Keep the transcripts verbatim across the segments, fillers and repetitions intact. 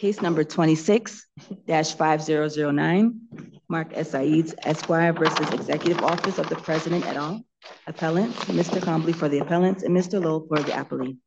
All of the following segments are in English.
Case number twenty-six dash five zero zero nine, Mark S. Saeeds Esquire versus Executive Office of the President et al. Appellants, Mister Combly for the appellants and Mister Lowell for the appellee.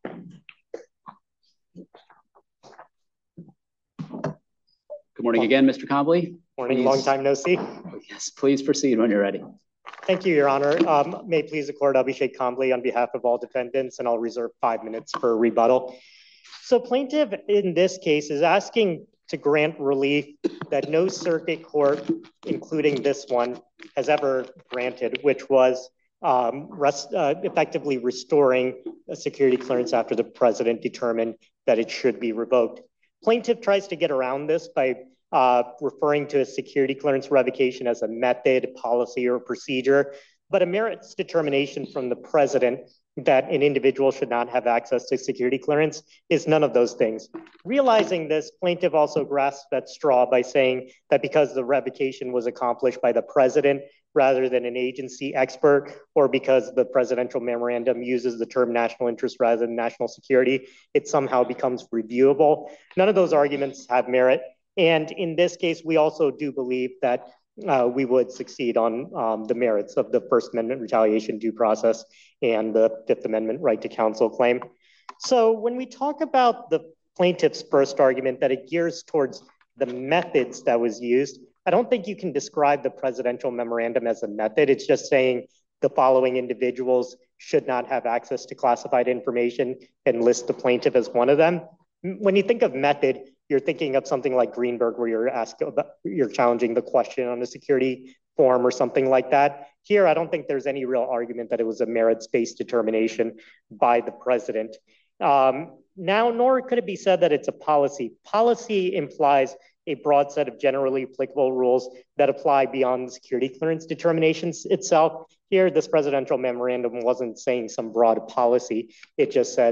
Good morning again, Mister Combly. Morning, Please. Long time no see. Yes, please proceed when you're ready. Thank you, Your Honor. Um, may it please the court, Abhishek Combly on behalf of all defendants, and I'll reserve five minutes for rebuttal. So plaintiff in this case is asking to grant relief that no circuit court, including this one, has ever granted, which was um, rest, uh, effectively restoring a security clearance after the president determined that it should be revoked. Plaintiff tries to get around this by uh, referring to a security clearance revocation as a method, policy, or procedure, but a merits determination from the president that an individual should not have access to security clearance is none of those things. Realizing this, plaintiff also grasped that straw by saying that because the revocation was accomplished by the president rather than an agency expert, or because the presidential memorandum uses the term national interest rather than national security, it somehow becomes reviewable. None of those arguments have merit. And in this case, we also do believe that Uh, we would succeed on um, the merits of the First Amendment retaliation due process and the Fifth Amendment right to counsel claim. So when we talk about the plaintiff's first argument that it gears towards the methods that was used, I don't think you can describe the presidential memorandum as a method. It's just saying the following individuals should not have access to classified information and list the plaintiff as one of them. When you think of method, you're thinking of something like Greenberg, where you're asking about, you're challenging the question on a security form or something like that. Here, I don't think there's any real argument that it was a merits-based determination by the president. Um, now, nor could it be said that it's a policy. Policy implies a broad set of generally applicable rules that apply beyond the security clearance determinations itself. Here, this presidential memorandum wasn't saying some broad policy. It just said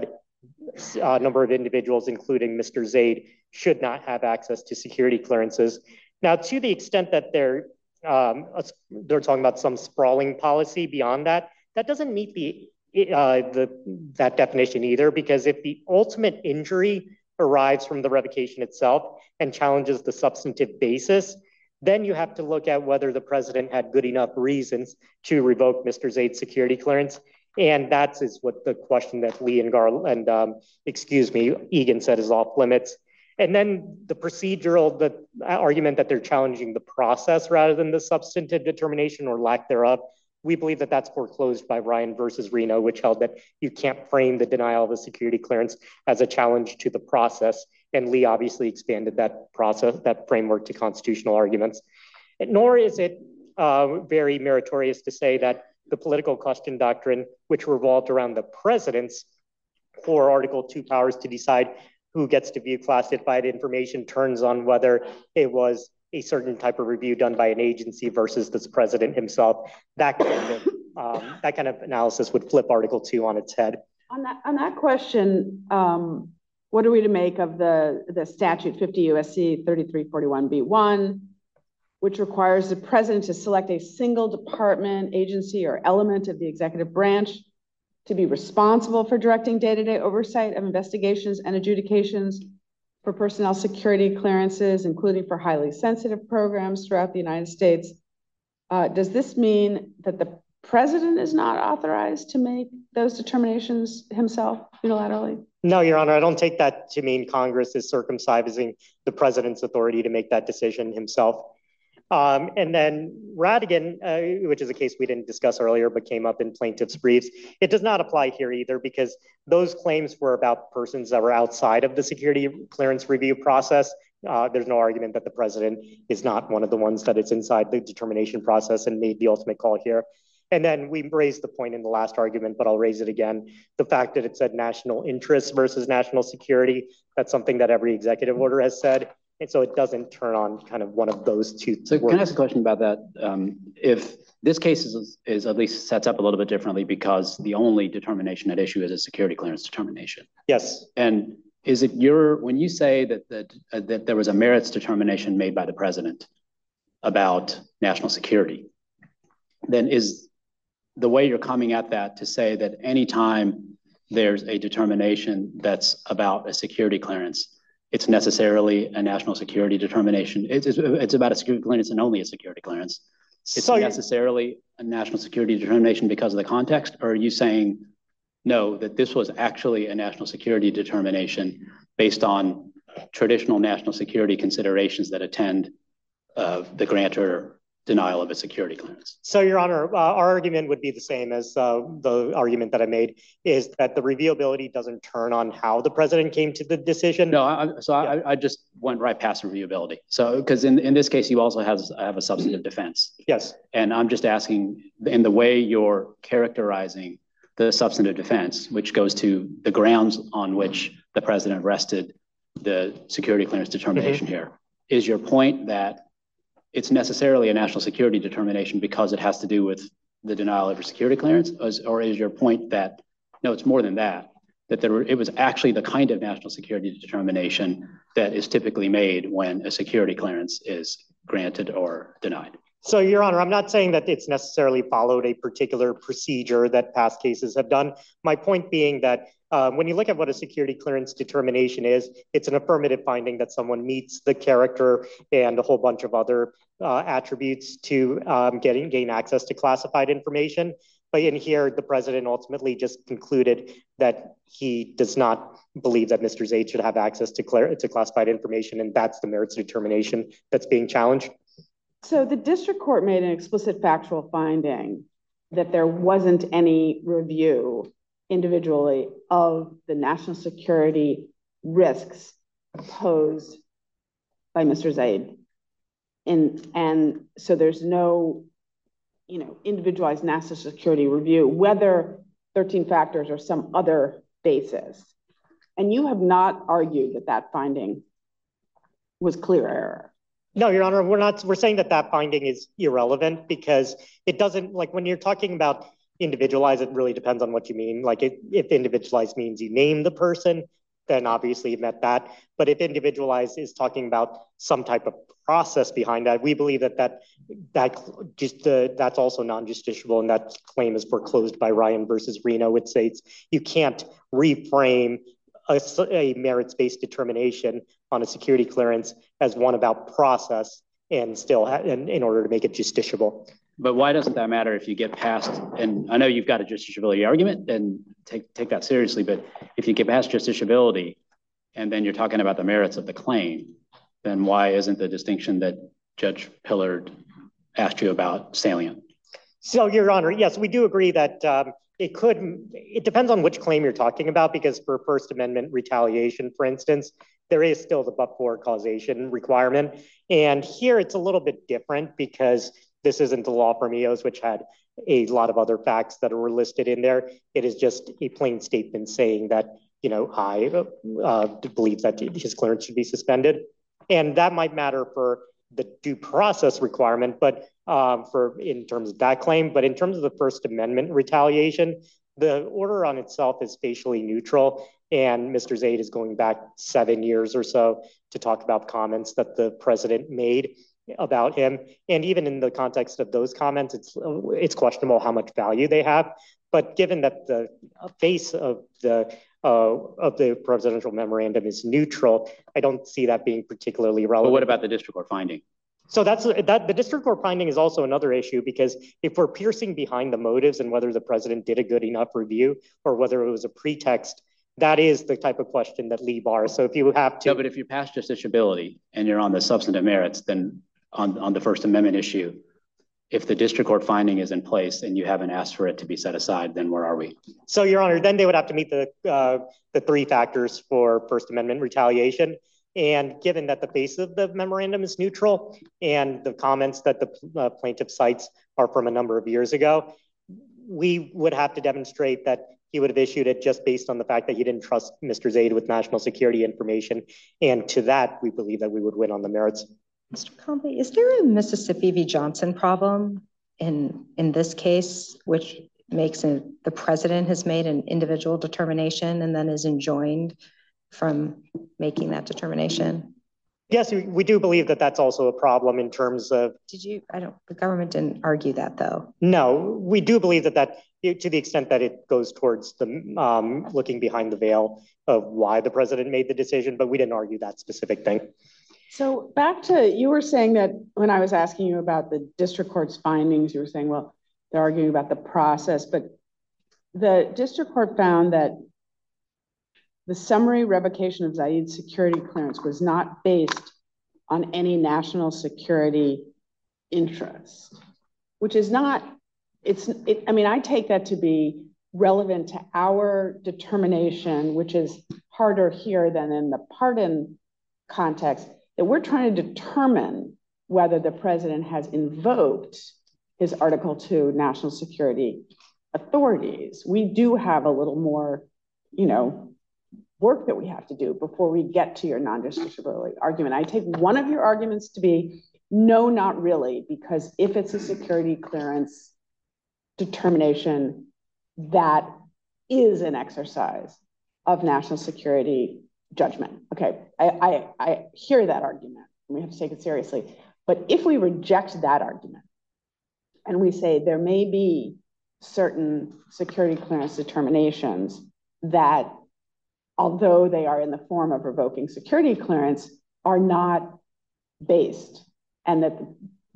a number of individuals, including Mister Zaid, should not have access to security clearances. Now, to the extent that they're um, they're talking about some sprawling policy beyond that, that doesn't meet the uh, the that definition either, because if the ultimate injury arrives from the revocation itself and challenges the substantive basis, then you have to look at whether the president had good enough reasons to revoke Mister Zaid's security clearance. And that is what the question that Lee and Gar and um, excuse me, Egan said is off limits. And then the procedural, the argument that they're challenging the process rather than the substantive determination or lack thereof, we believe that that's foreclosed by Ryan versus Reno, which held that you can't frame the denial of a security clearance as a challenge to the process. And Lee obviously expanded that process, that framework to constitutional arguments. And nor is it uh, very meritorious to say that the political question doctrine, which revolved around the president's core Article two powers to decide who gets to view classified information, turns on whether it was a certain type of review done by an agency versus this president himself. That kind of um, that kind of analysis would flip Article two on its head. On that on that question, um, what are we to make of the the statute fifty U S C thirty-three forty-one B one, which requires the president to select a single department, agency, or element of the executive branch to be responsible for directing day-to-day oversight of investigations and adjudications for personnel security clearances, including for highly sensitive programs throughout the United States. Uh, does this mean that the president is not authorized to make those determinations himself unilaterally? No, Your Honor, I don't take that to mean Congress is circumcising the president's authority to make that decision himself. Um, and then Radigan, uh, which is a case we didn't discuss earlier, but came up in plaintiff's briefs, it does not apply here either, because those claims were about persons that were outside of the security clearance review process. Uh, there's no argument that the president is not one of the ones that is inside the determination process and made the ultimate call here. And then we raised the point in the last argument, but I'll raise it again. The fact that it said national interest versus national security, that's something that every executive order has said. And so it doesn't turn on kind of one of those two. So words. Can I ask a question about that? Um, if this case is, is at least sets up a little bit differently because the only determination at issue is a security clearance determination. Yes. And is it your, when you say that, that, uh, that there was a merits determination made by the president about national security, then is the way you're coming at that to say that anytime there's a determination that's about a security clearance, it's necessarily a national security determination? It's, it's, it's about a security clearance and only a security clearance. It's so necessarily a national security determination because of the context, or are you saying, no, that this was actually a national security determination based on traditional national security considerations that attend uh, the grant or denial of a security clearance? So, Your Honor, uh, our argument would be the same as uh, the argument that I made, is that the reviewability doesn't turn on how the president came to the decision. No, I, so yeah. I, I just went right past reviewability. So, because in, in this case, you also have, have a substantive defense. Yes. And I'm just asking, in the way you're characterizing the substantive defense, which goes to the grounds on which the president rested the security clearance determination mm-hmm. here, is your point that it's necessarily a national security determination because it has to do with the denial of a security clearance? Or is your point that, no, it's more than that, that there were, it was actually the kind of national security determination that is typically made when a security clearance is granted or denied? So, Your Honor, I'm not saying that it's necessarily followed a particular procedure that past cases have done. My point being that um, when you look at what a security clearance determination is, it's an affirmative finding that someone meets the character and a whole bunch of other uh, attributes to um, getting gain access to classified information. But in here, the president ultimately just concluded that he does not believe that Mister Zaid should have access to, clear, to classified information, and that's the merits determination that's being challenged. So the district court made an explicit factual finding that there wasn't any review individually of the national security risks posed by Mister Zaid. And, and so there's no, you know, individualized national security review, whether thirteen factors or some other basis. And you have not argued that that finding was clear error. No, Your Honor, we're not, we're saying that that finding is irrelevant because it doesn't, like when you're talking about individualized, it really depends on what you mean. Like if, if individualized means you name the person, then obviously you met that. But if individualized is talking about some type of process behind that, we believe that that, that just uh, that's also non-justiciable, and that claim is foreclosed by Ryan versus Reno, which states you can't reframe a, a merits-based determination on a security clearance as one about process and still ha- in, in order to make it justiciable. But why doesn't that matter if you get past, and I know you've got a justiciability argument and take, take that seriously, but if you get past justiciability and then you're talking about the merits of the claim, then why isn't the distinction that Judge Pillard asked you about salient? So, Your Honor, yes, we do agree that um, it could, it depends on which claim you're talking about, because for First Amendment retaliation, for instance, there is still the but-for causation requirement. And here it's a little bit different because this isn't the law firm E O S, which had a lot of other facts that were listed in there. It is just a plain statement saying that, you know, I uh, believe that his clearance should be suspended. And that might matter for the due process requirement, but um, for in terms of that claim, but in terms of the First Amendment retaliation, the order on itself is facially neutral. And Mister Zaid is going back seven years or so to talk about comments that the president made about him. And even in the context of those comments, it's it's questionable how much value they have. But given that the face of the uh, of the presidential memorandum is neutral, I don't see that being particularly relevant. But what about the district court finding? So that's that the district court finding is also another issue, because if we're piercing behind the motives and whether the president did a good enough review or whether it was a pretext, that is the type of question that Lee bars. So if you have to... No, but if you're past justiciability and you're on the substantive merits, then on, on the First Amendment issue, if the district court finding is in place and you haven't asked for it to be set aside, then where are we? So, Your Honor, then they would have to meet the, uh, the three factors for First Amendment retaliation. And given that the face of the memorandum is neutral and the comments that the uh, plaintiff cites are from a number of years ago, we would have to demonstrate that he would have issued it just based on the fact that he didn't trust Mister Zaid with national security information. And to that, we believe that we would win on the merits. Mister Combly, is there a Mississippi v. Johnson problem in, in this case, which makes it the president has made an individual determination and then is enjoined from making that determination? Yes, we, we do believe that that's also a problem in terms of. Did you, I don't, the government didn't argue that though. No, we do believe that that, to the extent that it goes towards the um, looking behind the veil of why the president made the decision, but we didn't argue that specific thing. So back to, you were saying that when I was asking you about the district court's findings, you were saying, well, they're arguing about the process, but the district court found that the summary revocation of Zaid's security clearance was not based on any national security interest, which is not, it's, it, I mean, I take that to be relevant to our determination, which is harder here than in the pardon context, that we're trying to determine whether the president has invoked his Article two national security authorities. We do have a little more, you know, work that we have to do before we get to your non-justiciability argument. I take one of your arguments to be, no, not really, because if it's a security clearance determination, that is an exercise of national security judgment. Okay, I, I, I hear that argument, and we have to take it seriously. But if we reject that argument, and we say there may be certain security clearance determinations that, although they are in the form of revoking security clearance, are not based, and that,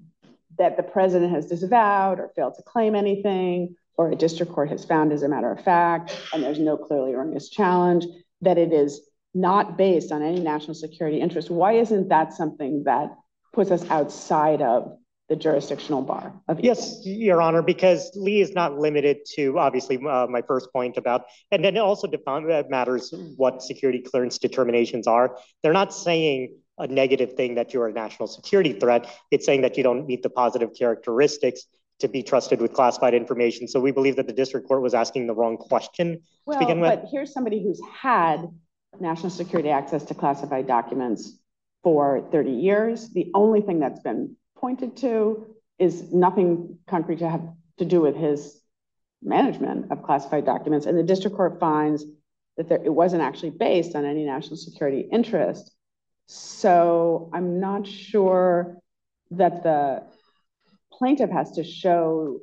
that the president has disavowed or failed to claim anything, or a district court has found as a matter of fact, and there's no clearly erroneous challenge, that it is not based on any national security interest. Why isn't that something that puts us outside of the jurisdictional bar of yes, Your Honor, because Lee is not limited to, obviously, uh, my first point about, and then it also matters what security clearance determinations are. They're not saying a negative thing that you're a national security threat. It's saying that you don't meet the positive characteristics to be trusted with classified information. So we believe that the district court was asking the wrong question well, to begin with. But here's somebody who's had national security access to classified documents for thirty years. The only thing that's been pointed to is nothing concrete to have to do with his management of classified documents. And the district court finds that there, it wasn't actually based on any national security interest. So I'm not sure that the plaintiff has to show,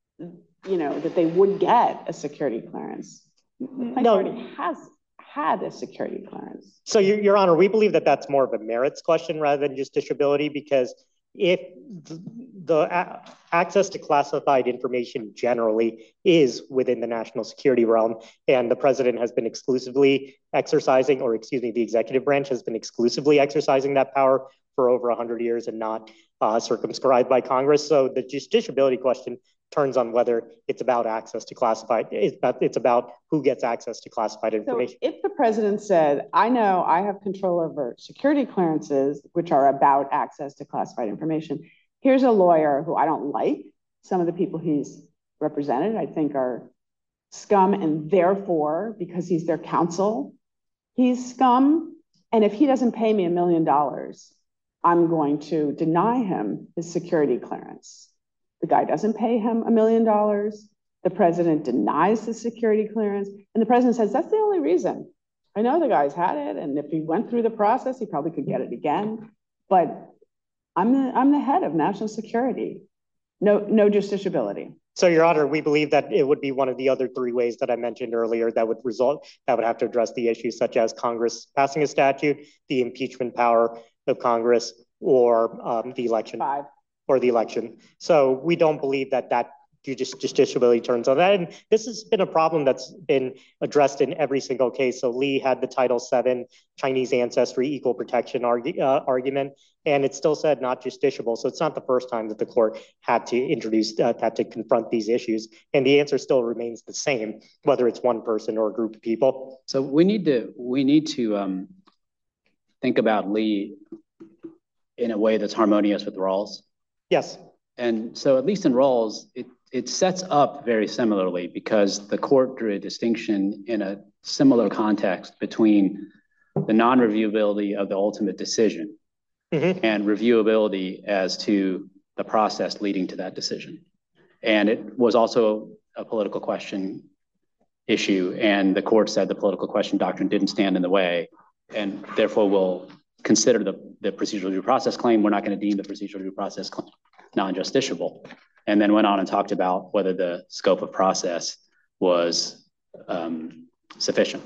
you know, that they would get a security clearance. The plaintiff no. already has had a security clearance. So, Your, Your Honor, we believe that that's more of a merits question rather than justiciability, because if the, the access to classified information generally is within the national security realm, and the president has been exclusively exercising, or excuse me, the executive branch has been exclusively exercising that power for over one hundred years and not uh, circumscribed by Congress. So the justiciability question turns on whether it's about access to classified, it's about, it's about who gets access to classified information. So if the president said, I know I have control over security clearances, which are about access to classified information, here's a lawyer who I don't like. Some of the people he's represented, I think, are scum, and therefore, because he's their counsel, he's scum. And if he doesn't pay me a million dollars, I'm going to deny him his security clearance. The guy doesn't pay him a million dollars. The president denies the security clearance. And the president says, that's the only reason. I know the guy's had it. And if he went through the process, he probably could get it again. But I'm the, I'm the head of national security. No, no justiciability. So, Your Honor, we believe that it would be one of the other three ways that I mentioned earlier that would result, that would have to address the issues such as Congress passing a statute, the impeachment power of Congress, or um, the election. Five. Or the election. So we don't believe that that justiciability turns on that. And this has been a problem that's been addressed in every single case. So Lee had the Title seven Chinese ancestry equal protection argu uh, argument, and it still said not justiciable. So it's not the first time that the court had to introduce, uh, had to confront these issues. And the answer still remains the same, whether it's one person or a group of people. So we need to, we need to um, think about Lee in a way that's harmonious with Rawls. Yes. And so at least in Rawls, it, it sets up very similarly because the court drew a distinction in a similar context between the non-reviewability of the ultimate decision mm-hmm. and reviewability as to the process leading to that decision. And it was also a political question issue, and the court said the political question doctrine didn't stand in the way and therefore will consider the, the procedural due process claim. We're not going to deem the procedural due process claim non-justiciable. And then went on and talked about whether the scope of process was um, sufficient.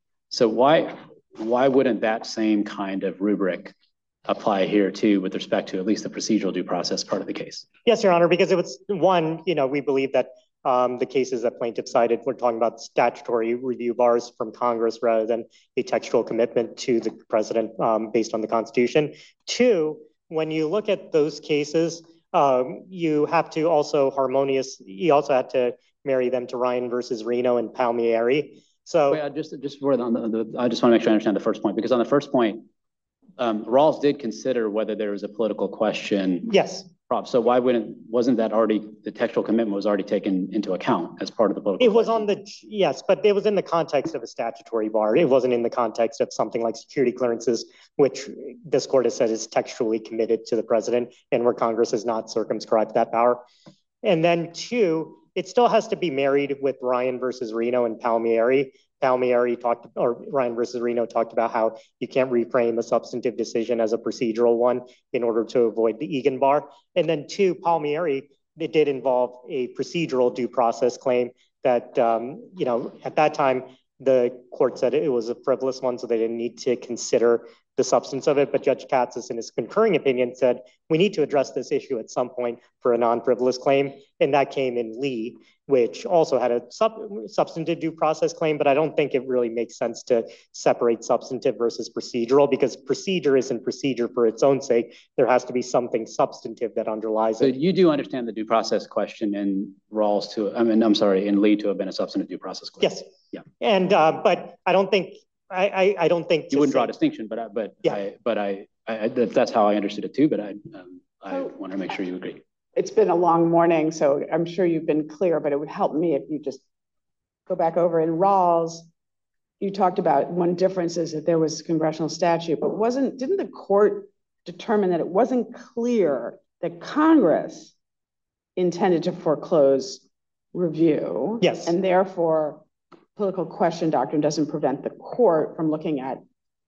So why, why wouldn't that same kind of rubric apply here too, with respect to at least the procedural due process part of the case? Yes, Your Honor, because it was one, you know, we believe that um, the cases that plaintiff cited, we're talking about statutory review bars from Congress rather than a textual commitment to the president um, based on the Constitution. Two, when you look at those cases, um, you have to also harmonious, you also had to marry them to Ryan versus Reno and Palmieri. So Wait, I just, just for the, the, I just want to make sure I understand the first point, because on the first point, um, Rawls did consider whether there was a political question. yes. So why wouldn't, wasn't that already, the textual commitment was already taken into account as part of the political It was question? on the, yes, but it was in the context of a statutory bar. It wasn't in the context of something like security clearances, which this court has said is textually committed to the president and where Congress has not circumscribed that power. And then two, it still has to be married with Ryan versus Reno and Palmieri. Palmieri talked, or Ryan versus Reno talked about how you can't reframe a substantive decision as a procedural one in order to avoid the Egan bar. And then two, Palmieri, it did involve a procedural due process claim that, um, you know, at that time, the court said it was a frivolous one, so they didn't need to consider the substance of it. But Judge Katsas, in his concurring opinion, said, we need to address this issue at some point for a non-frivolous claim. And that came in Lee, which also had a sub substantive due process claim, but I don't think it really makes sense to separate substantive versus procedural, because procedure isn't procedure for its own sake. There has to be something substantive that underlies so it. you do understand the due process question in Rawls to, I mean, I'm sorry, in Lee to have been a substantive due process question? Yes. Yeah. And, uh, but I don't think, I, I, I don't think- You wouldn't draw a distinction, but I, but yeah. I, but I, I, that's how I understood it too, but I, um, I So, want to make sure you agree. It's been a long morning, so I'm sure you've been clear, but it would help me if you just go back over. In Rawls, you talked about one difference is that there was congressional statute, but wasn't, didn't the court determine that it wasn't clear that Congress intended to foreclose review? Yes. And therefore, political question doctrine doesn't prevent the court from looking at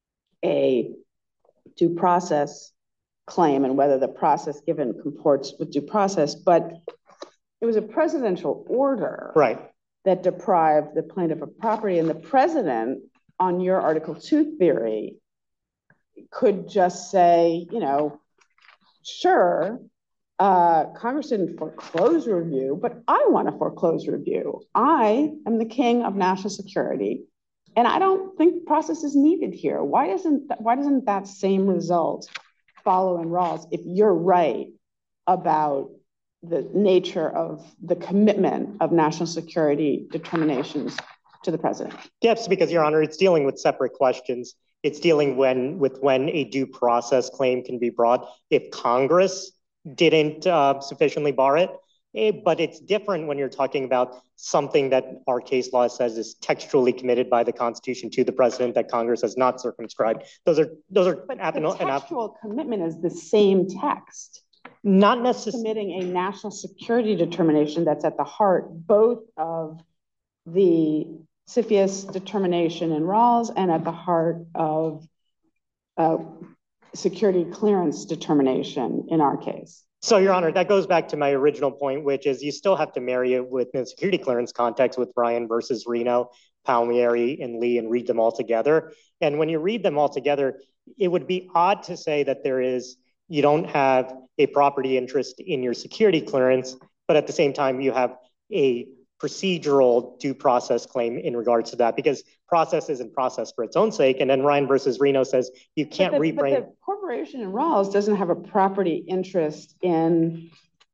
a due process claim and whether the process given comports with due process, but it was a presidential order Right. that deprived the plaintiff of property, and the president, on your Article two theory, could just say, you know, sure, uh, Congress didn't foreclose review, but I want to foreclose review. I am the king of national security, and I don't think process is needed here. Why doesn't that, why doesn't that same result follow in Rawls if you're right about the nature of the commitment of national security determinations to the president? Yes, because Your Honor, it's dealing with separate questions. It's dealing when with when a due process claim can be brought if Congress didn't uh, sufficiently bar it. Eh, but it's different when you're talking about something that our case law says is textually committed by the Constitution to the president that Congress has not circumscribed. Those are those are But an, the an, textual commitment is the same text. not necessarily Committing a national security determination that's at the heart both of the CFIUS determination in Rawls and at the heart of uh, security clearance determination in our case. So, Your Honor, that goes back to my original point, which is you still have to marry it with the security clearance context with Ryan versus Reno, Palmieri, and Lee, and read them all together. And when you read them all together, it would be odd to say that there is, you don't have a property interest in your security clearance, but at the same time, you have a procedural due process claim in regards to that, because process isn't process for its own sake. And then Ryan versus Reno says you can't but the, reframe. But the corporation in Rawls doesn't have a property interest in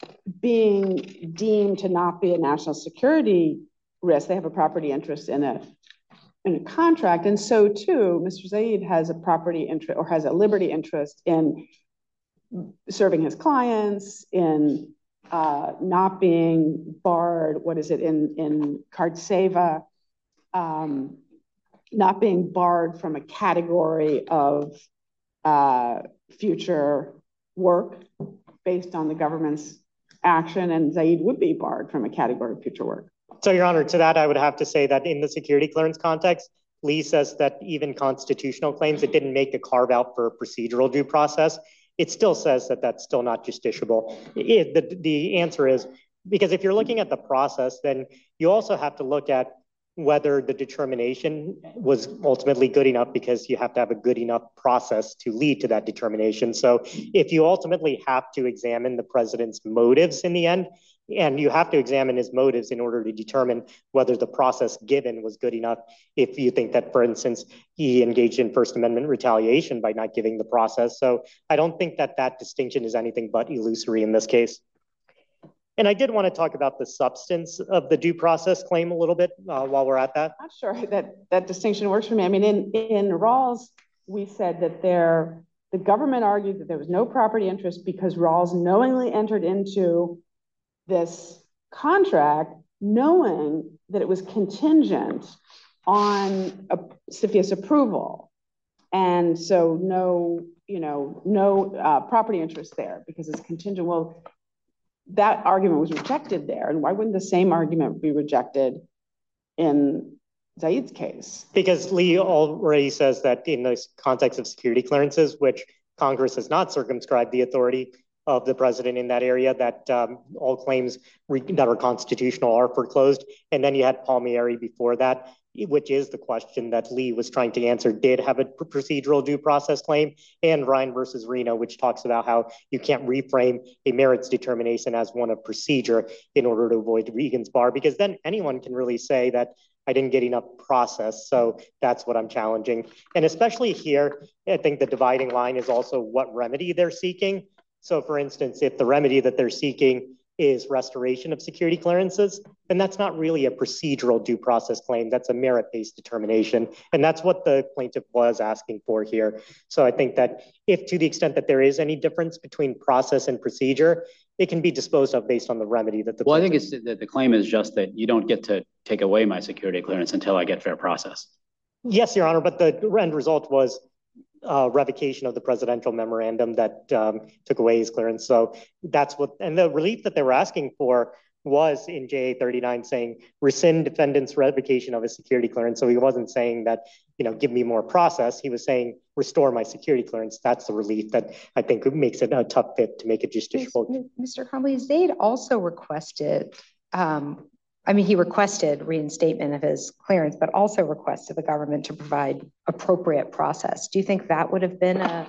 being deemed to not be a national security risk. They have a property interest in a in a contract, and so too, Mister Zaid has a property interest or has a liberty interest in serving his clients, in uh, not being barred, what is it, in, in Cardseva, um, not being barred from a category of uh, future work based on the government's action, and Zaid would be barred from a category of future work. So, Your Honor, to that, I would have to say that in the security clearance context, Lee says that even constitutional claims, it didn't make a carve out for procedural due process. It still says that that's still not justiciable. It, the, the answer is, because if you're looking at the process, then you also have to look at whether the determination was ultimately good enough, because you have to have a good enough process to lead to that determination. So if you ultimately have to examine the president's motives in the end, and you have to examine his motives in order to determine whether the process given was good enough. If you think that, for instance, he engaged in First Amendment retaliation by not giving the process. So I don't think that that distinction is anything but illusory in this case. And I did want to talk about the substance of the due process claim a little bit uh, while we're at that. I'm not sure that that distinction works for me. I mean, in, in Rawls, we said that there, the government argued that there was no property interest because Rawls knowingly entered into this contract knowing that it was contingent on a CFIUS approval. And so no, you know, no uh, property interest there because it's contingent. Well, that argument was rejected there. And why wouldn't the same argument be rejected in Zaid's case? Because Lee already says that in the context of security clearances, which Congress has not circumscribed the authority of the president in that area, that um, all claims that are constitutional are foreclosed. And then you had Palmieri before that, which is the question that Lee was trying to answer, did have a procedural due process claim, and Ryan versus Reno, which talks about how you can't reframe a merits determination as one of procedure in order to avoid Regan's bar, because then anyone can really say that I didn't get enough process. So that's what I'm challenging. And especially here, I think the dividing line is also what remedy they're seeking. So for instance, if the remedy that they're seeking is restoration of security clearances, then that's not really a procedural due process claim. That's a merit-based determination. And that's what the plaintiff was asking for here. So I think that if to the extent that there is any difference between process and procedure, it can be disposed of based on the remedy that the Well, I think it's that the claim is just that you don't get to take away my security clearance until I get fair process. Yes, Your Honor, but the end result was Uh, revocation of the presidential memorandum that um, took away his clearance. So that's what, and the relief that they were asking for was in J A thirty-nine saying rescind defendant's revocation of his security clearance. So he wasn't saying that, you know, give me more process. He was saying restore my security clearance. That's the relief that I think makes it a tough fit to make it justiciable. Mister Crumbley, Zaid also requested, um, I mean, he requested reinstatement of his clearance, but also requested the government to provide appropriate process. Do you think that would have been a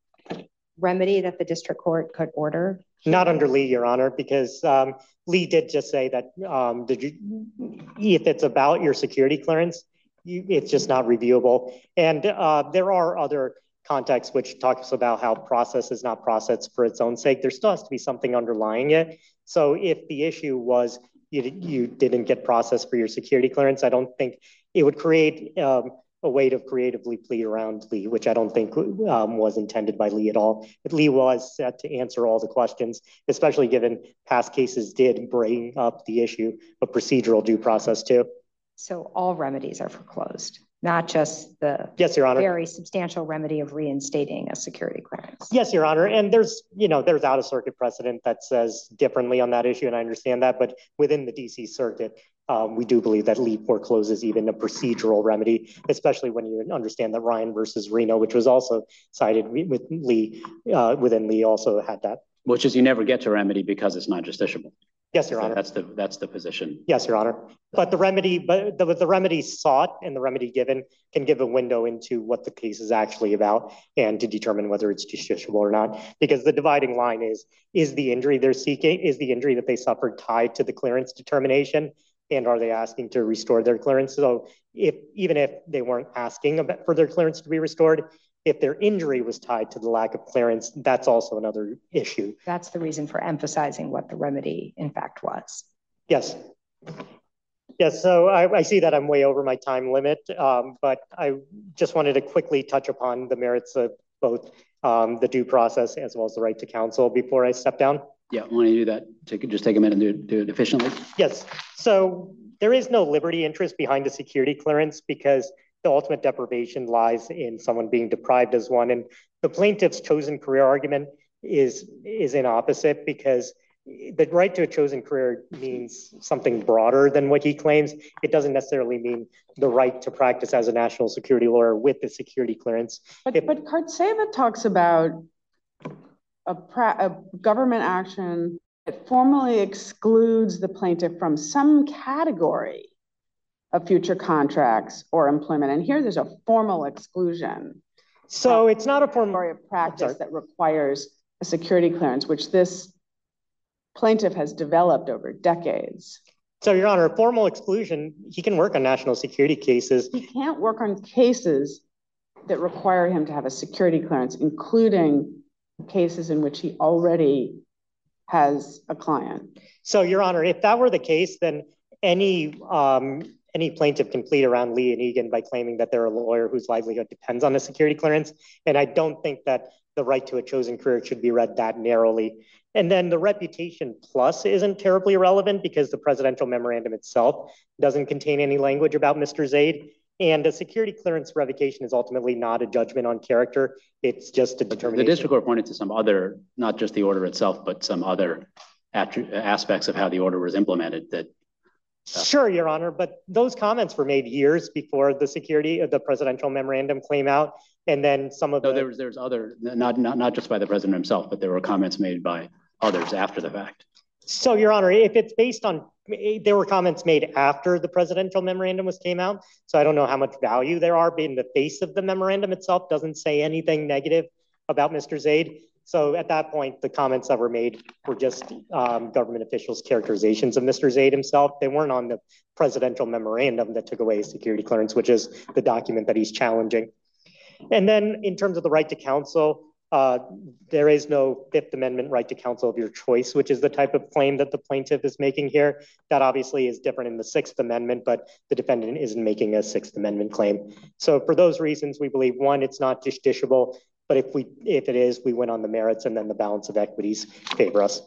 remedy that the district court could order? Not under Lee, Your Honor, because um, Lee did just say that um, did you, if it's about your security clearance, you, it's just not reviewable. And uh, there are other contexts which talks about how process is not process for its own sake. There still has to be something underlying it. So if the issue was You, you didn't get process for your security clearance, I don't think it would create um, a way to creatively plead around Lee, which I don't think um, was intended by Lee at all. But Lee was set to answer all the questions, especially given past cases did bring up the issue of procedural due process too. So all remedies are foreclosed, not just the yes, Your Honor. very substantial remedy of reinstating a security clearance. Yes, Your Honor. And there's, you know, there's out of circuit precedent that says differently on that issue, and I understand that. But within the D C circuit, um, we do believe that Lee forecloses even a procedural remedy, especially when you understand that Ryan versus Reno, which was also cited with Lee, uh, within Lee also had that. Which is you never get to remedy because it's not justiciable. Yes, Your Honor. That's the that's the position. Yes, Your Honor. But the remedy, but the, the remedy sought and the remedy given can give a window into what the case is actually about and to determine whether it's justiciable or not. Because the dividing line is, is the injury they're seeking, is the injury that they suffered tied to the clearance determination? And are they asking to restore their clearance? So if even if they weren't asking about, for their clearance to be restored, if their injury was tied to the lack of clearance, that's also another issue. That's the reason for emphasizing what the remedy in fact was. Yes. Yes, so I, I see that I'm way over my time limit, um, but I just wanted to quickly touch upon the merits of both um, the due process as well as the right to counsel before I step down. Yeah, I want to do that. Take, just take a minute and do, do it efficiently. Yes, so there is no liberty interest behind a security clearance because the ultimate deprivation lies in someone being deprived as one. And the plaintiff's chosen career argument is, is in opposite because the right to a chosen career means something broader than what he claims. It doesn't necessarily mean the right to practice as a national security lawyer with the security clearance. But, if, but Kartseva talks about a, pra- a government action that formally excludes the plaintiff from some category of future contracts or employment. And here there's a formal exclusion. So it's not a formal of practice that requires a security clearance, which this plaintiff has developed over decades. So, Your Honor, formal exclusion, he can work on national security cases. He can't work on cases that require him to have a security clearance, including cases in which he already has a client. So, Your Honor, if that were the case, then any um, any plaintiff can plead around Lee and Egan by claiming that they're a lawyer whose livelihood depends on a security clearance. And I don't think that the right to a chosen career should be read that narrowly. And then the reputation plus isn't terribly irrelevant because the presidential memorandum itself doesn't contain any language about Mister Zaid. And a security clearance revocation is ultimately not a judgment on character. It's just a determination. The district court pointed to some other, not just the order itself, but some other aspects of how the order was implemented that. Uh, sure, Your Honor, but those comments were made years before the security of the presidential memorandum came out. And then some of no, the- there was, there was other, not, not, not just by the president himself, but there were comments made by others after the fact. So, Your Honor, if it's based on, there were comments made after the presidential memorandum was came out. So I don't know how much value there are, but in the face of the memorandum itself doesn't say anything negative about Mister Zaid. So at that point, the comments that were made were just um, government officials' characterizations of Mister Zaid himself. They weren't on the presidential memorandum that took away his security clearance, which is the document that he's challenging. And then in terms of the right to counsel, uh, there is no Fifth Amendment right to counsel of your choice, which is the type of claim that the plaintiff is making here. That obviously is different in the Sixth Amendment, but the defendant isn't making a Sixth Amendment claim. So for those reasons, we believe, one, it's not justiciable, but if we if it is, we win on the merits, and then the balance of equities favor us.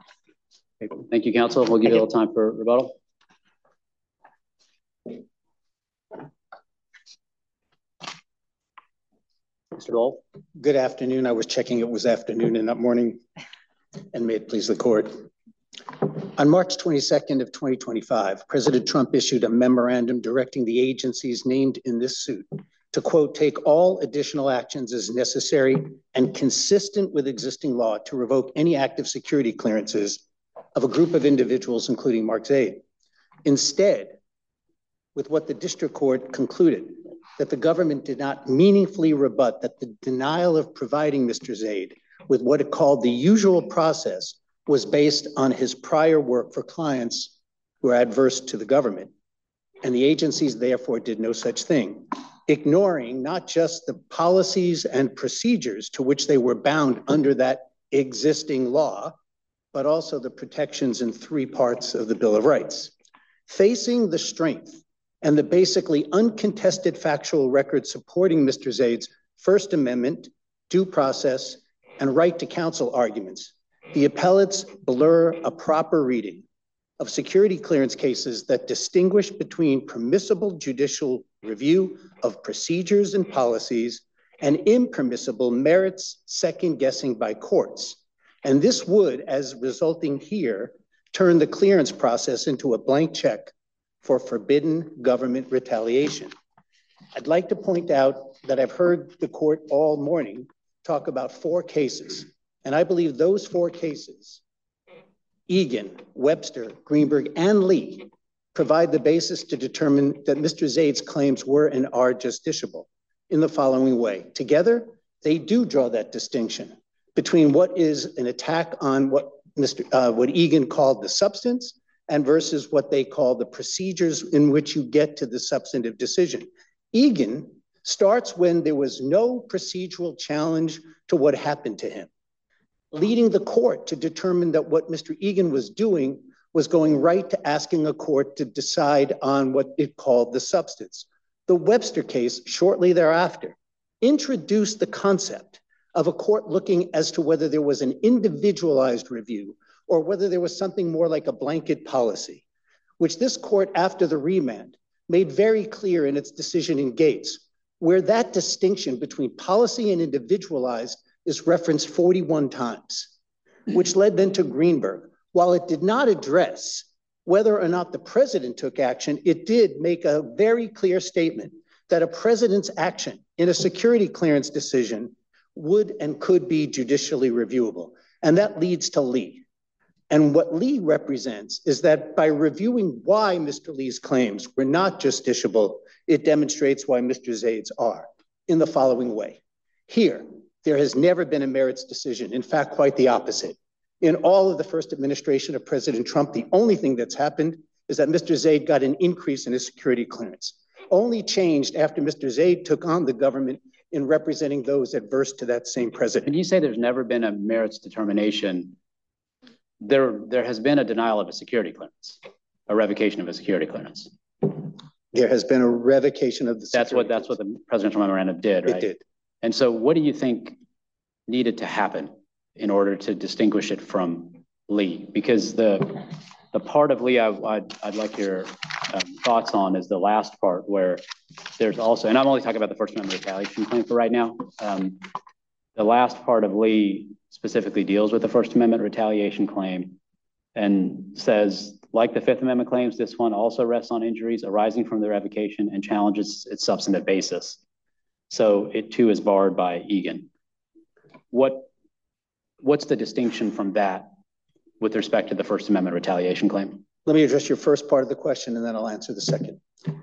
Thank you, counsel. We'll give you a little time for rebuttal. Mister Dole. Good afternoon. I was checking it was afternoon and not morning, and may it please the court. On March twenty-second of twenty twenty-five, President Trump issued a memorandum directing the agencies named in this suit to, quote, take all additional actions as necessary and consistent with existing law to revoke any active security clearances of a group of individuals, including Mark Zaid. Instead, with what the district court concluded, that the government did not meaningfully rebut that the denial of providing Mister Zaid with what it called the usual process was based on his prior work for clients who are adverse to the government. And the agencies therefore did no such thing, ignoring not just the policies and procedures to which they were bound under that existing law, but also the protections in three parts of the Bill of Rights. Facing the strength and the basically uncontested factual record supporting Mister Zaid's First Amendment, due process, and right to counsel arguments, the appellates blur a proper reading of security clearance cases that distinguish between permissible judicial review of procedures and policies and impermissible merits second guessing by courts. And this would, as resulting here, turn the clearance process into a blank check for forbidden government retaliation. I'd like to point out that I've heard the court all morning talk about four cases, and I believe those four cases, Egan, Webster, Greenberg, and Lee, provide the basis to determine that Mister Zaid's claims were and are justiciable in the following way. Together, they do draw that distinction between what is an attack on what Mister Uh, what Egan called the substance and versus what they call the procedures in which you get to the substantive decision. Egan starts when there was no procedural challenge to what happened to him, leading the court to determine that what Mister Egan was doing was going right to asking a court to decide on what it called the substance. The Webster case, shortly thereafter, introduced the concept of a court looking as to whether there was an individualized review or whether there was something more like a blanket policy, which this court, after the remand, made very clear in its decision in Gates, where that distinction between policy and individualized is referenced forty-one times, which led then to Greenberg, While it did not address whether or not the president took action, it did make a very clear statement that a president's action in a security clearance decision would and could be judicially reviewable. And that leads to Lee. And what Lee represents is that by reviewing why Mister Lee's claims were not justiciable, it demonstrates why Mister Zaid's are in the following way. Here, there has never been a merits decision. In fact, quite the opposite. In all of the first administration of President Trump, the only thing that's happened is that Mister Zaid got an increase in his security clearance. Only changed after Mister Zaid took on the government in representing those adverse to that same president. When you say there's never been a merits determination, there, there has been a denial of a security clearance, a revocation of a security clearance. There has been a revocation of the security That's what, that's what the presidential memorandum did, right? It did. And so what do you think needed to happen in order to distinguish it from Lee? Because the, the part of Lee I, I'd, I'd like your um, thoughts on is the last part where there's also, and I'm only talking about the First Amendment retaliation claim for right now. Um, the last part of Lee specifically deals with the First Amendment retaliation claim and says, like the Fifth Amendment claims, this one also rests on injuries arising from the revocation and challenges its substantive basis. So it too is barred by Egan. What, what's the distinction from that with respect to the First Amendment retaliation claim? Let me address your first part of the question and then I'll answer the second.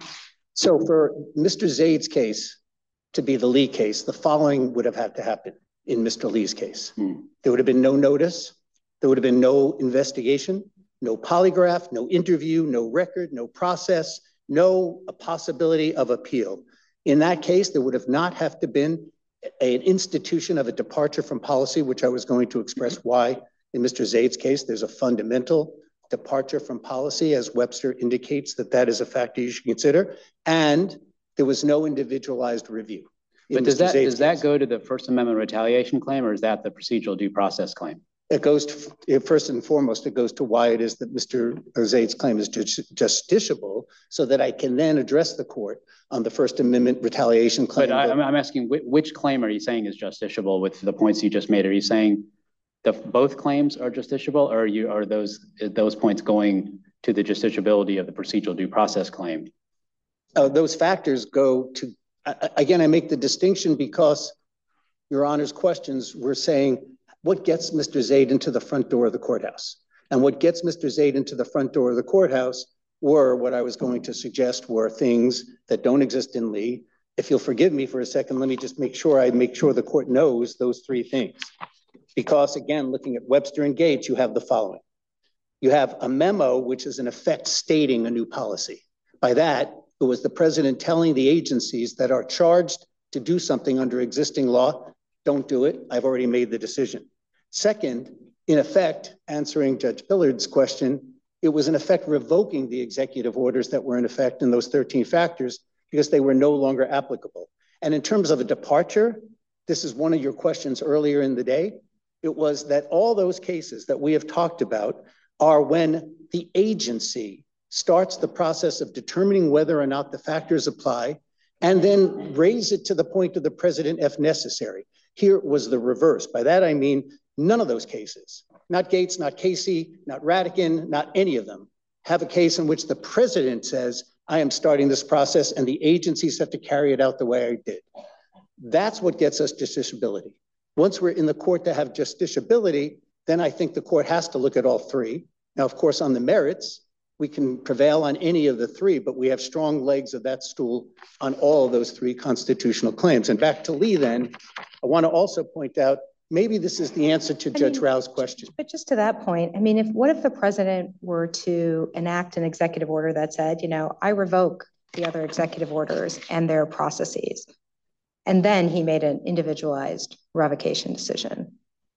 So for Mister Zaid's case to be the Lee case, the following would have had to happen in Mister Lee's case. Hmm. There would have been no notice. There would have been no investigation, no polygraph, no interview, no record, no process, no possibility of appeal. In that case, there would have not have to been an institution of a departure from policy, which I was going to express why in Mister Zaid's case, there's a fundamental departure from policy, as Webster indicates that that is a factor you should consider. And there was no individualized review. But does that, does that go to the First Amendment retaliation claim, or is that the procedural due process claim? It goes to, first and foremost, it goes to why it is that Mister Zaid's claim is justiciable, so that I can then address the court on the First Amendment retaliation claim. But I, I'm asking, which claim are you saying is justiciable with the points you just made? Are you saying the both claims are justiciable, or are you are those those points going to the justiciability of the procedural due process claim? Uh, those factors go to, uh, again, I make the distinction because Your Honor's questions were saying, what gets Mister Zaid into the front door of the courthouse? And what gets Mister Zaid into the front door of the courthouse were what I was going to suggest were things that don't exist in Lee. If you'll forgive me for a second, let me just make sure I make sure the court knows those three things. Because again, looking at Webster and Gates, you have the following. You have a memo, which is in effect stating a new policy. By that, it was the president telling the agencies that are charged to do something under existing law, don't do it, I've already made the decision. Second, in effect, answering Judge Pillard's question, it was in effect revoking the executive orders that were in effect in those thirteen factors because they were no longer applicable. And in terms of a departure, this is one of your questions earlier in the day. It was that all those cases that we have talked about are when the agency starts the process of determining whether or not the factors apply and then raise it to the point of the president if necessary. Here it was the reverse. By that I mean none of those cases, not Gates, not Casey, not Ratigan, not any of them, have a case in which the president says, I am starting this process and the agencies have to carry it out the way I did. That's what gets us justiciability. Once we're in the court to have justiciability, then I think the court has to look at all three. Now, of course, on the merits, we can prevail on any of the three, but we have strong legs of that stool on all of those three constitutional claims. And back to Lee then, I want to also point out, maybe this is the answer to I Judge mean, Rao's question. But just to that point, I mean, if what if the president were to enact an executive order that said, you know, I revoke the other executive orders and their processes, and then he made an individualized revocation decision?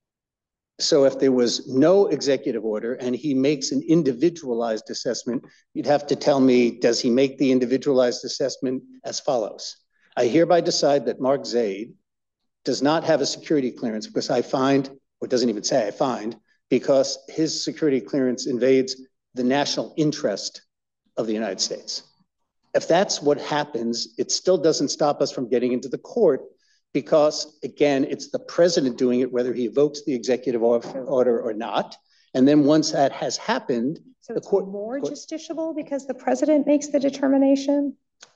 So if there was no executive order and he makes an individualized assessment, you'd have to tell me, does he make the individualized assessment as follows? I hereby decide that Mark Zaid does not have a security clearance because I find, or doesn't even say I find, because his security clearance invades the national interest of the United States. If that's what happens, it still doesn't stop us from getting into the court because, again, it's the president doing it, whether he evokes the executive order or not. And then once that has happened, So the it's court more court, justiciable because the president makes the determination?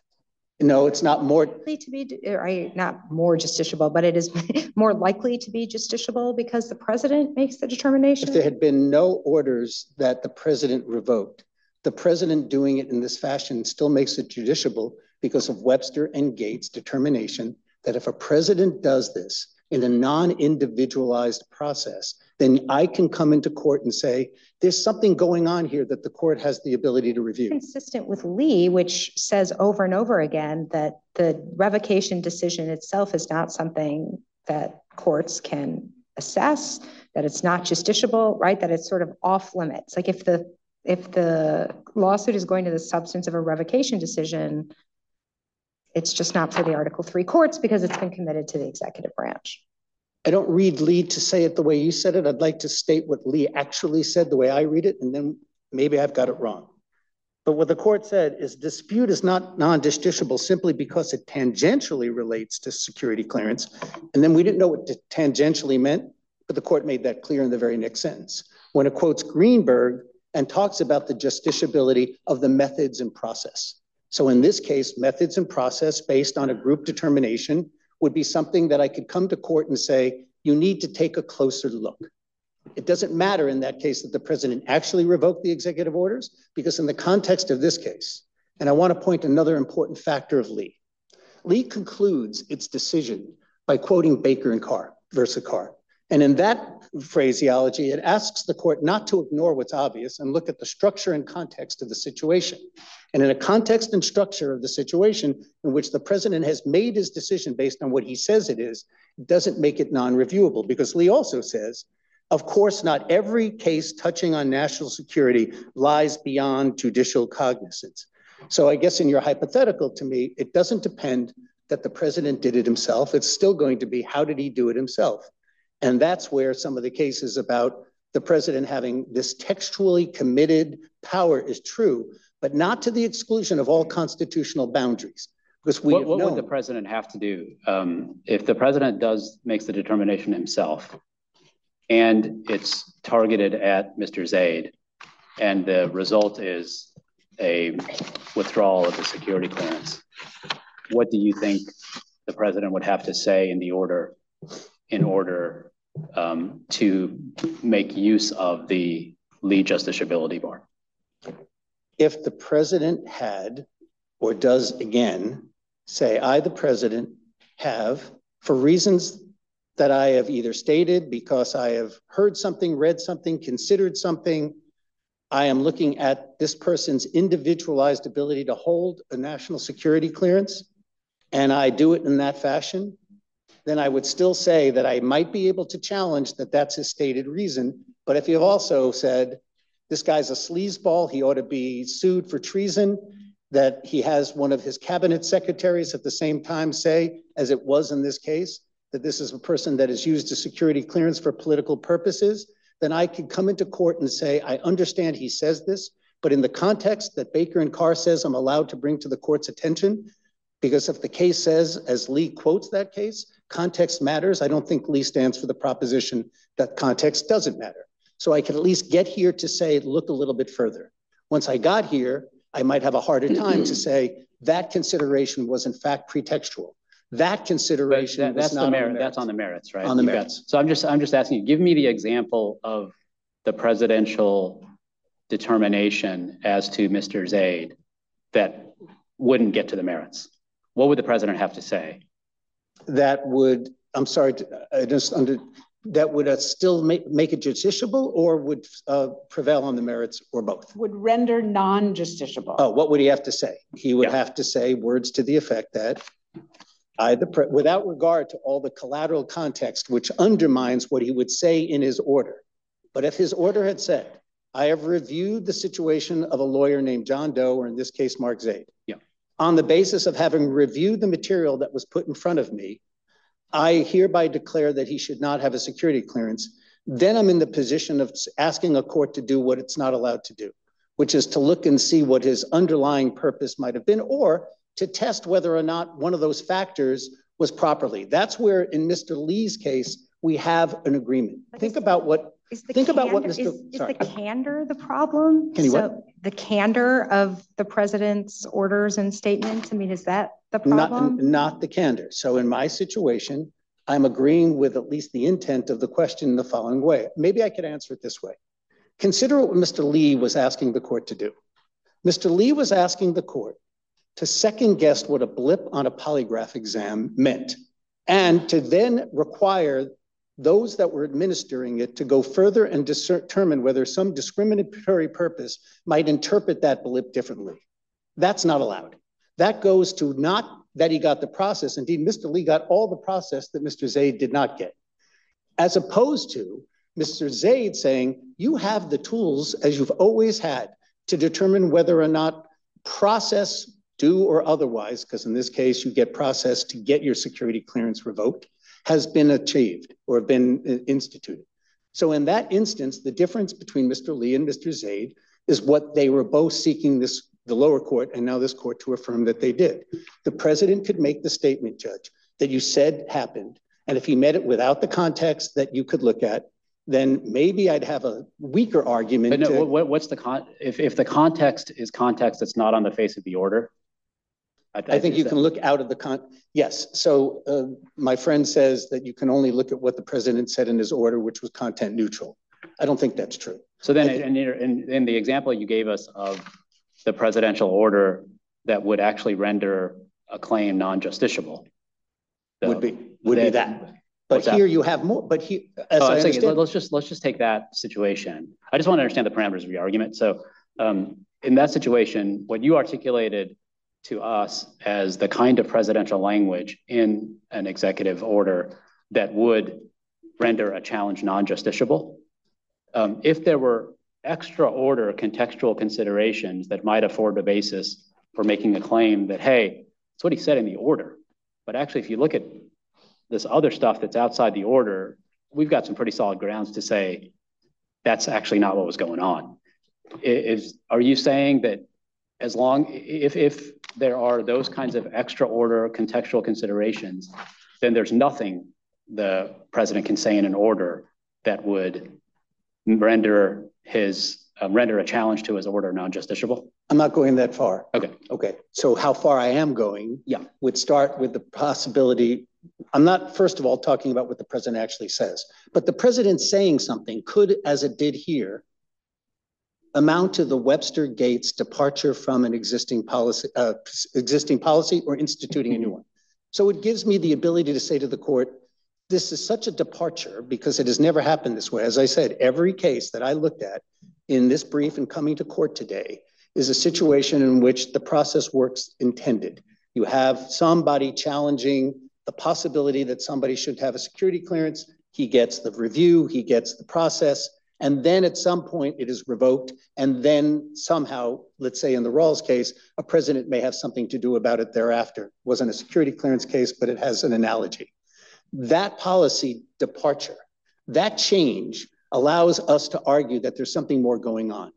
no, it's not more. Likely to be, or not more justiciable, but it is more likely to be justiciable because the president makes the determination? If there had been no orders that the president revoked, the president doing it in this fashion still makes it judiciable because of Webster and Gates' determination that if a president does this in a non-individualized process, then I can come into court and say, there's something going on here that the court has the ability to review. Consistent with Lee, which says over and over again that the revocation decision itself is not something that courts can assess, that it's not justiciable, right? That it's sort of off limits. Like if the if the lawsuit is going to the substance of a revocation decision, it's just not for the Article three courts because it's been committed to the executive branch. I don't read Lee to say it the way you said it. I'd like to state what Lee actually said the way I read it, and then maybe I've got it wrong. But what the court said is dispute is not non-justiciable simply because it tangentially relates to security clearance. And then we didn't know what tangentially meant, but the court made that clear in the very next sentence when it quotes Greenberg and talks about the justiciability of the methods and process. So in this case, methods and process based on a group determination would be something that I could come to court and say, you need to take a closer look. It doesn't matter in that case that the president actually revoked the executive orders, because in the context of this case, and I want to point another important factor of Lee, Lee concludes its decision by quoting Baker and Carr versus Carr. And in that phraseology, it asks the court not to ignore what's obvious and look at the structure and context of the situation. And in a context and structure of the situation in which the president has made his decision based on what he says it is, it doesn't make it non-reviewable, because Lee also says, of course, not every case touching on national security lies beyond judicial cognizance. So I guess in your hypothetical to me, it doesn't depend that the president did it himself. It's still going to be, how did he do it himself? And that's where some of the cases about the president having this textually committed power is true, but not to the exclusion of all constitutional boundaries. Because we what, have what known, would the president have to do um, if the president does makes the determination himself, and it's targeted at Mister Zaid, and the result is a withdrawal of the security clearance? What do you think the president would have to say in the order, in order um, to make use of the Lee justiciability bar? If the president had, or does again, say, I, the president, have, for reasons that I have either stated, because I have heard something, read something, considered something, I am looking at this person's individualized ability to hold a national security clearance, and I do it in that fashion, then I would still say that I might be able to challenge that that's his stated reason. But if you've also said, this guy's a sleazeball, he ought to be sued for treason, that he has one of his cabinet secretaries at the same time say, as it was in this case, that this is a person that has used a security clearance for political purposes, then I could come into court and say, I understand he says this, but in the context that Baker and Carr says I'm allowed to bring to the court's attention, because if the case says, as Lee quotes that case, context matters, I don't think Lee stands for the proposition that context doesn't matter. So I can at least get here to say, look a little bit further. Once I got here, I might have a harder time to say that consideration was in fact pretextual. That consideration that, that's was not the merit, on the that's on the merits, right? On the You merits. got, so I'm just I'm just asking you, give me the example of the presidential determination as to Mister Zaid that wouldn't get to the merits. What would the president have to say? That would, I'm sorry, I just under, that would uh, still make, make it justiciable, or would uh, prevail on the merits, or both? Would render non-justiciable. Oh, what would he have to say? He would Yeah. have to say words to the effect that I, the pre without regard to all the collateral context, which undermines what he would say in his order. But if his order had said, I have reviewed the situation of a lawyer named John Doe, or in this case, Mark Zaid. Yeah. On the basis of having reviewed the material that was put in front of me, I hereby declare that he should not have a security clearance. Then I'm in the position of asking a court to do what it's not allowed to do, which is to look and see what his underlying purpose might have been, or to test whether or not one of those factors was properly. That's where in Mister Lee's case, we have an agreement. Think about what Is the Think about what candor- Mister Is, is sorry. the candor the problem? Can you So what? the candor of the president's orders and statements, I mean, is that the Not, problem? not the candor. So in my situation, I'm agreeing with at least the intent of the question in the following way. Maybe I could answer it this way. Consider what Mister Lee was asking the court to do. Mister Lee was asking the court to second guess what a blip on a polygraph exam meant, and to then require those that were administering it to go further and determine whether some discriminatory purpose might interpret that blip differently. That's not allowed. That goes to not that he got the process. Indeed, Mister Lee got all the process that Mister Zaid did not get. As opposed to Mister Zaid saying, you have the tools, as you've always had, to determine whether or not process, due or otherwise, because in this case, you get process to get your security clearance revoked, has been achieved or been instituted. So in that instance, the difference between Mister Lee and Mister Zaid is what they were both seeking this, the lower court and now this court to affirm that they did. The president could make the statement, Judge, that you said happened. And if he met it without the context that you could look at, then maybe I'd have a weaker argument. But no, to, what, what's the con, if, if the context is context that's not on the face of the order? I, I think you that, can look out of the con, yes. So uh, my friend says that you can only look at what the president said in his order, which was content neutral. I don't think that's true. So then in, in, in the example you gave us of the presidential order that would actually render a claim non-justiciable. Would be, would that, be that. But here that? you have more, but he, as oh, I understand. Saying, let's just, let's just take that situation. I just want to understand the parameters of your argument. So um, in that situation, what you articulated to us as the kind of presidential language in an executive order that would render a challenge non-justiciable. Um, if there were extra order contextual considerations that might afford a basis for making a claim that, hey, that's what he said in the order. But actually, if you look at this other stuff that's outside the order, we've got some pretty solid grounds to say that's actually not what was going on. Is, are you saying that as long, if, if there are those kinds of extra order contextual considerations, then there's nothing the president can say in an order that would render his, um, render a challenge to his order non-justiciable? I'm not going that far. Okay. Okay. So how far I am going yeah. would start with the possibility. I'm not, first of all, talking about what the president actually says, but the president saying something could, as it did here, amount to the Webster Gates departure from an existing policy, uh, existing policy or instituting a new one. So it gives me the ability to say to the court, this is such a departure because it has never happened this way. As I said, every case that I looked at in this brief and coming to court today is a situation in which the process works intended. You have somebody challenging the possibility that somebody should have a security clearance. He gets the review, he gets the process, and then at some point it is revoked. And then somehow, let's say in the Rawls case, a president may have something to do about it thereafter. It wasn't a security clearance case, but it has an analogy. That policy departure, that change allows us to argue that there's something more going on.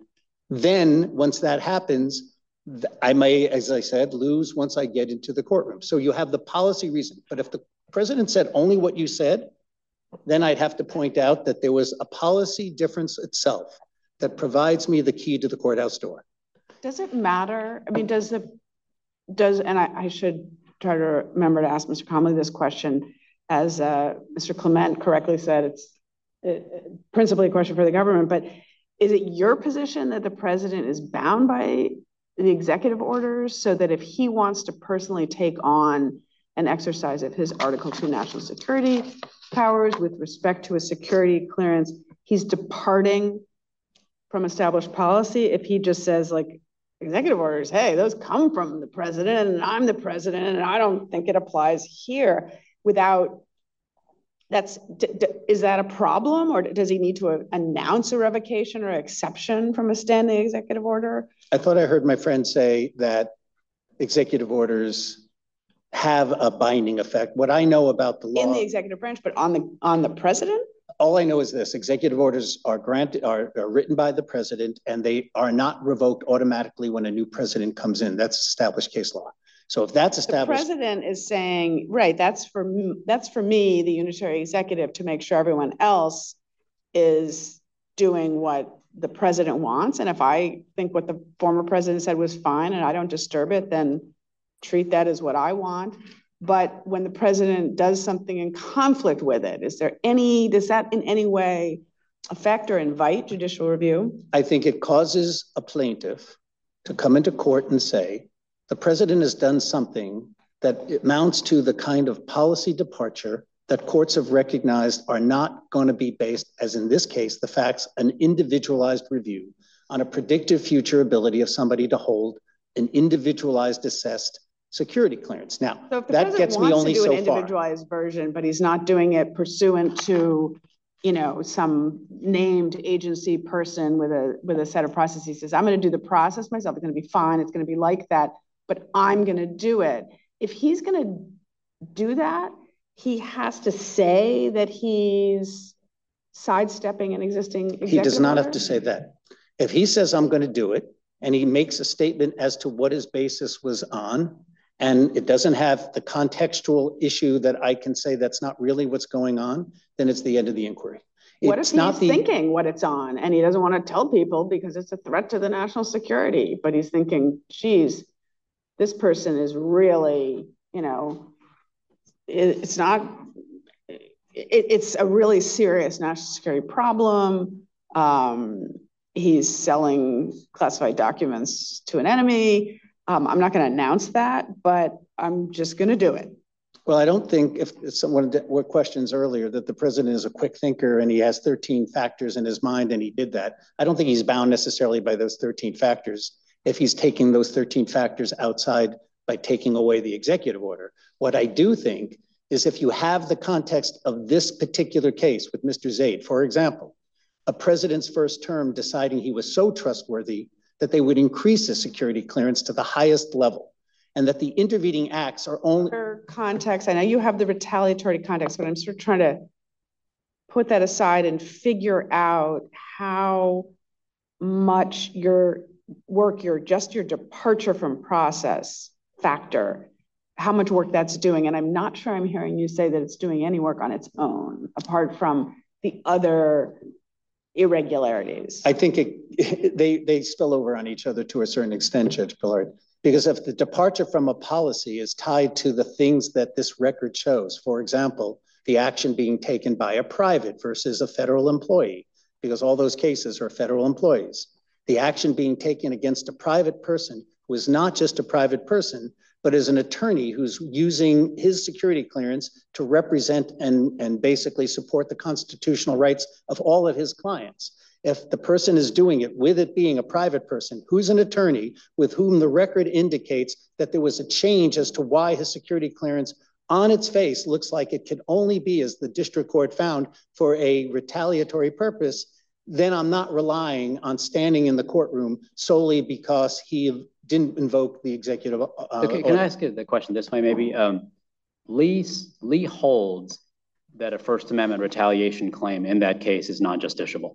Then once that happens, I may, as I said, lose once I get into the courtroom. So you have the policy reason. But if the president said only what you said, then I'd have to point out that there was a policy difference itself that provides me the key to the courthouse door. Does it matter? I mean, does the, does, and I, I should try to remember to ask Mister Comly this question, as uh, Mister Clement correctly said, it's it, principally a question for the government, but is it your position that the president is bound by the executive orders so that if he wants to personally take on an exercise of his Article two national security powers with respect to a security clearance, he's departing from established policy if he just says like executive orders, hey, those come from the president and I'm the president and I don't think it applies here without, that's, d d is that a problem or does he need to announce a revocation or exception from a standing executive order? I thought I heard my friend say that executive orders have a binding effect. What I know about the law— in the executive branch, but on the on the president? All I know is this: executive orders are granted, are, are written by the president, and they are not revoked automatically when a new president comes in. That's established case law. So if that's established— the president is saying, right, that's for me, that's for me, the unitary executive, to make sure everyone else is doing what the president wants. And if I think what the former president said was fine and I don't disturb it, then treat that as what I want. But when the president does something in conflict with it, is there any, does that in any way affect or invite judicial review? I think it causes a plaintiff to come into court and say, the president has done something that amounts to the kind of policy departure that courts have recognized are not going to be based, as in this case, the facts, an individualized review on a predictive future ability of somebody to hold an individualized assessed security clearance. Now, so if the that gets me only so far. An individualized version, but he's not doing it pursuant to, you know, some named agency person with a with a set of processes. He says, I'm going to do the process myself. It's going to be fine. It's going to be like that, but I'm going to do it. If he's going to do that, he has to say that he's sidestepping an existing executive He does not order? have to say that. If he says, I'm going to do it, and he makes a statement as to what his basis was on, and it doesn't have the contextual issue that I can say that's not really what's going on, then it's the end of the inquiry. What it's if he's not the, thinking what it's on and he doesn't want to tell people because it's a threat to the national security, but he's thinking, geez, this person is really, you know, it, it's not, it, it's a really serious national security problem. Um, he's selling classified documents to an enemy. Um, I'm not going to announce that, but I'm just going to do it. Well, I don't think if someone were questions earlier that the president is a quick thinker and he has thirteen factors in his mind and he did that. I don't think he's bound necessarily by those thirteen factors if he's taking those thirteen factors outside by taking away the executive order. What I do think is if you have the context of this particular case with Mister Zaid, for example, a president's first term deciding he was so trustworthy that they would increase his security clearance to the highest level, and that the intervening acts are only... Context, I know you have the retaliatory context, but I'm sort of trying to put that aside and figure out how much your work, your just your departure from process factor, how much work that's doing. And I'm not sure I'm hearing you say that it's doing any work on its own, apart from the other irregularities. I think it, they, they spill over on each other to a certain extent, Judge Pillard, because if the departure from a policy is tied to the things that this record shows, for example, the action being taken by a private versus a federal employee, because all those cases are federal employees, the action being taken against a private person was not just a private person, but as an attorney who's using his security clearance to represent and, and basically support the constitutional rights of all of his clients. If the person is doing it with it being a private person who's an attorney with whom the record indicates that there was a change as to why his security clearance on its face looks like it could only be, as the district court found, for a retaliatory purpose, then I'm not relying on standing in the courtroom solely because he didn't invoke the executive. Uh, okay, can I ask you the question this way, maybe? Um, Lee, Lee holds that a First Amendment retaliation claim in that case is non-justiciable.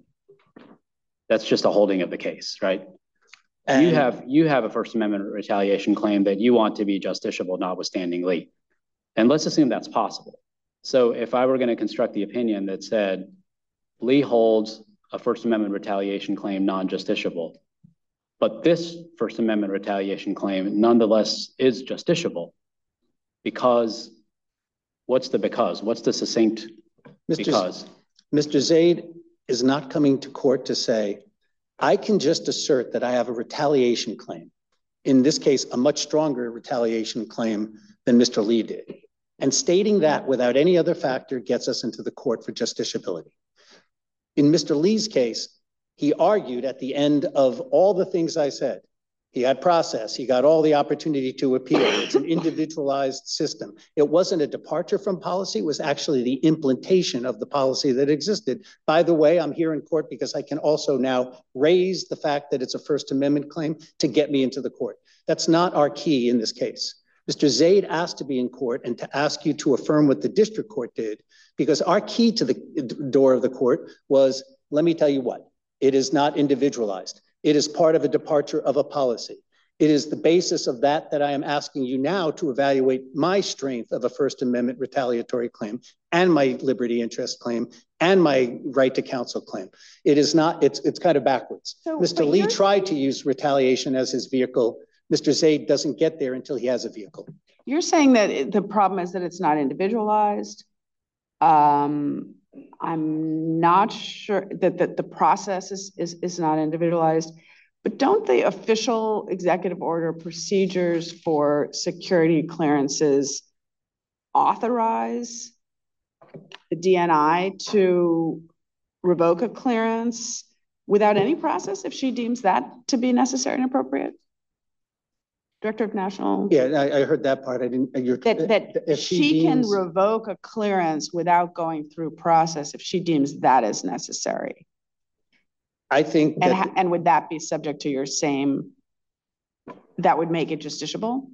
That's just a holding of the case, right? And you have you have a First Amendment retaliation claim that you want to be justiciable, notwithstanding Lee. And let's assume that's possible. So if I were going to construct the opinion that said Lee holds a First Amendment retaliation claim non-justiciable, but this First Amendment retaliation claim nonetheless is justiciable, because what's the because? What's the succinct Mister because? Mister Zaid is not coming to court to say, I can just assert that I have a retaliation claim. In this case, a much stronger retaliation claim than Mister Lee did. And stating that without any other factor gets us into the court for justiciability. In Mister Lee's case, he argued at the end of all the things I said. He had process, he got all the opportunity to appeal. It's an individualized system. It wasn't a departure from policy, it was actually the implementation of the policy that existed. By the way, I'm here in court because I can also now raise the fact that it's a First Amendment claim to get me into the court. That's not our key in this case. Mister Zaid asked to be in court and to ask you to affirm what the district court did, because our key to the door of the court was, let me tell you what, it is not individualized. It is part of a departure of a policy. It is the basis of that that I am asking you now to evaluate my strength of a First Amendment retaliatory claim and my liberty interest claim and my right to counsel claim. It is not, it's it's kind of backwards. So, Mister Lee tried to use retaliation as his vehicle. Mister Zaid doesn't get there until he has a vehicle. You're saying that it, the problem is that it's not individualized. Um, I'm not sure that, that the process is, is, is not individualized, but don't the official executive order procedures for security clearances authorize the D N I to revoke a clearance without any process if she deems that to be necessary and appropriate? Director of National. Yeah, I, I heard that part. I didn't. You're, That, that she, she deems, can revoke a clearance without going through process if she deems that is necessary. I think. And, that, and would that be subject to your same, that would make it justiciable?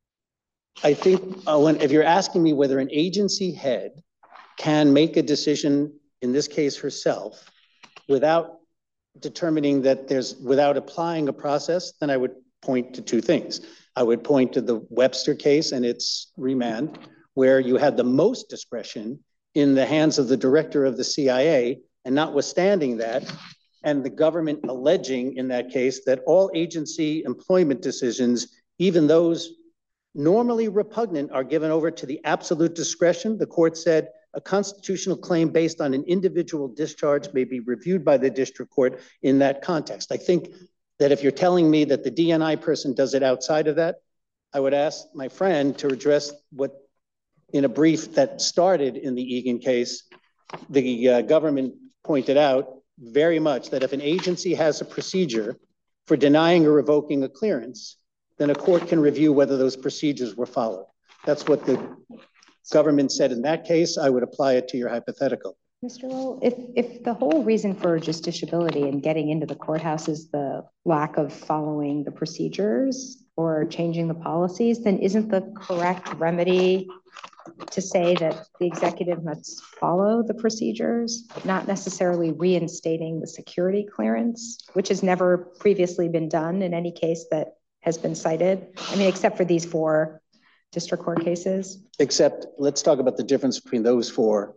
I think uh, when, if you're asking me whether an agency head can make a decision, in this case herself, without determining that there's, without applying a process, then I would point to two things. I would point to the Webster case and its remand, where you had the most discretion in the hands of the director of the C I A, and notwithstanding that, and the government alleging in that case that all agency employment decisions, even those normally repugnant, are given over to the absolute discretion. The court said a constitutional claim based on an individual discharge may be reviewed by the district court in that context. I think that if you're telling me that the D N I person does it outside of that, I would ask my friend to address what, in a brief that started in the Egan case, the uh, government pointed out very much that if an agency has a procedure for denying or revoking a clearance, then a court can review whether those procedures were followed. That's what the government said in that case. I would apply it to your hypothetical. Mister Lowell, if, if the whole reason for justiciability and getting into the courthouse is the lack of following the procedures or changing the policies, then isn't the correct remedy to say that the executive must follow the procedures, not necessarily reinstating the security clearance, which has never previously been done in any case that has been cited? I mean, except for these four district court cases. Except, let's talk about the difference between those four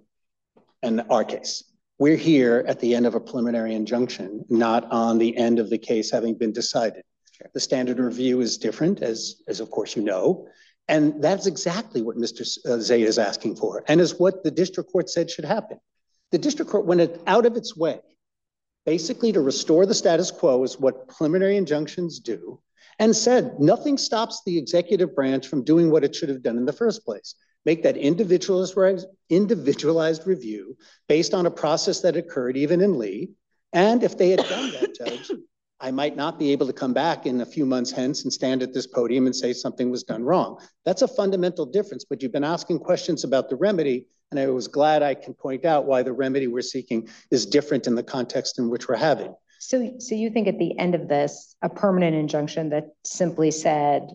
and our case. We're here at the end of a preliminary injunction, not on the end of the case having been decided. Sure. The standard of review is different, as, as of course you know, and that's exactly what Mister Zaid is asking for, and is what the district court said should happen. The district court went out of its way, basically to restore the status quo, is what preliminary injunctions do, and said nothing stops the executive branch from doing what it should have done in the first place. Make that individualized, individualized review based on a process that occurred even in Lee. And if they had done that, Judge, I might not be able to come back in a few months hence and stand at this podium and say something was done wrong. That's a fundamental difference, but you've been asking questions about the remedy, and I was glad I can point out why the remedy we're seeking is different in the context in which we're having. So, so you think at the end of this, a permanent injunction that simply said,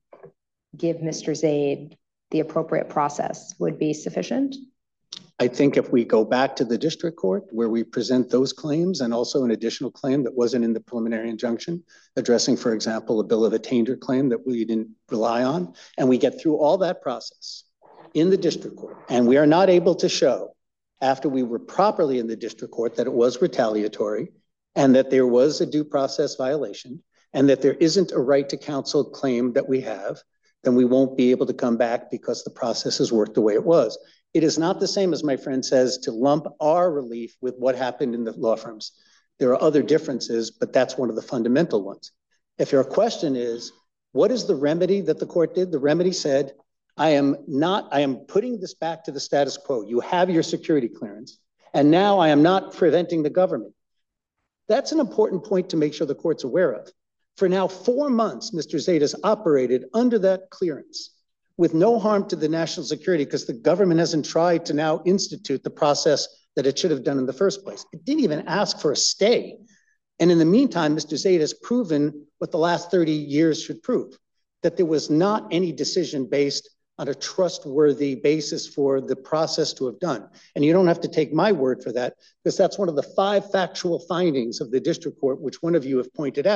give Mister Zaid the appropriate process would be sufficient? I think if we go back to the district court where we present those claims and also an additional claim that wasn't in the preliminary injunction, addressing, for example, a bill of attainder claim that we didn't rely on, and we get through all that process in the district court, and we are not able to show after we were properly in the district court that it was retaliatory and that there was a due process violation and that there isn't a right to counsel claim that we have, then we won't be able to come back because the process has worked the way it was. It is not the same, as my friend says, to lump our relief with what happened in the law firms. There are other differences, but that's one of the fundamental ones. If your question is, what is the remedy that the court did? The remedy said, I am not, I am putting this back to the status quo. You have your security clearance, and now I am not preventing the government. That's an important point to make sure the court's aware of. For now four months, Mister Zaid has operated under that clearance with no harm to the national security because the government hasn't tried to now institute the process that it should have done in the first place. It didn't even ask for a stay. And in the meantime, Mister Zaid has proven what the last thirty years should prove, that there was not any decision based on a trustworthy basis for the process to have done. And you don't have to take my word for that, because that's one of the five factual findings of the district court, which one of you have pointed out,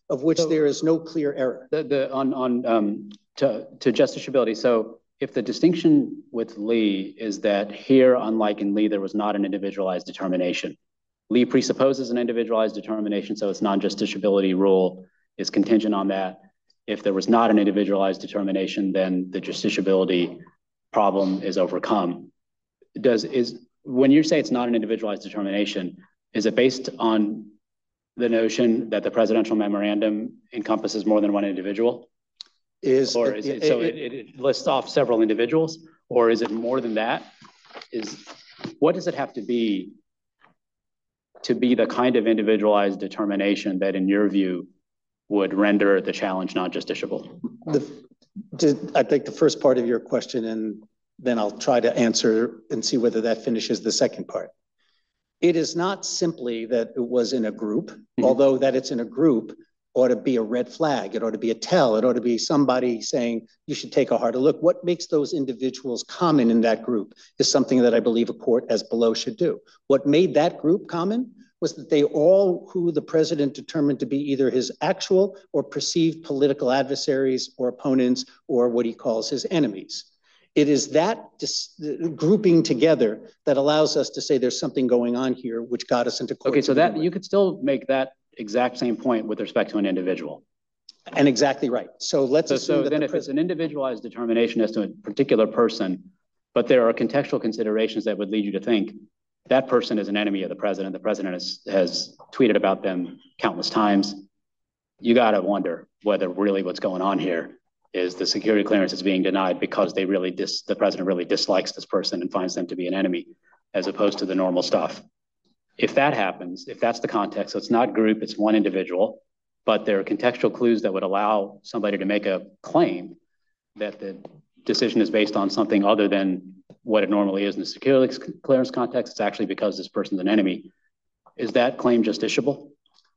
of which So- there is no clear error. The, the, on, on, um, to, to justiciability. So if the distinction with Lee is that here, unlike in Lee, there was not an individualized determination. Lee presupposes an individualized determination, so its non-justiciability rule is contingent on that. If there was not an individualized determination, then the justiciability problem is overcome. Does, is, when you say it's not an individualized determination, is it based on the notion that the presidential memorandum encompasses more than one individual? Is, Or is it, so it, it lists off several individuals, or is it more than that? Is, what does it have to be to be the kind of individualized determination that in your view would render the challenge non-justiciable? The, I think the first part of your question, and then I'll try to answer and see whether that finishes the second part. It is not simply that it was in a group, mm-hmm. although that it's in a group ought to be a red flag. It ought to be a tell. It ought to be somebody saying you should take a harder look. What makes those individuals common in that group is something that I believe a court as below should do. What made that group common was that they all who the president determined to be either his actual or perceived political adversaries or opponents or what he calls his enemies. It is that dis- grouping together that allows us to say there's something going on here, which got us into court. Okay, so that you could still make that exact same point with respect to an individual. And exactly right. So let's so, assume so that then the if it's an individualized determination as to a particular person, but there are contextual considerations that would lead you to think that person is an enemy of the president. The president has, has tweeted about them countless times. You got to wonder whether really what's going on here is the security clearance is being denied because they really dis, the president really dislikes this person and finds them to be an enemy, as opposed to the normal stuff. If that happens, if that's the context, so it's not group, it's one individual, but there are contextual clues that would allow somebody to make a claim that the decision is based on something other than what it normally is in the security clearance context. It's actually because this person's an enemy. Is that claim justiciable?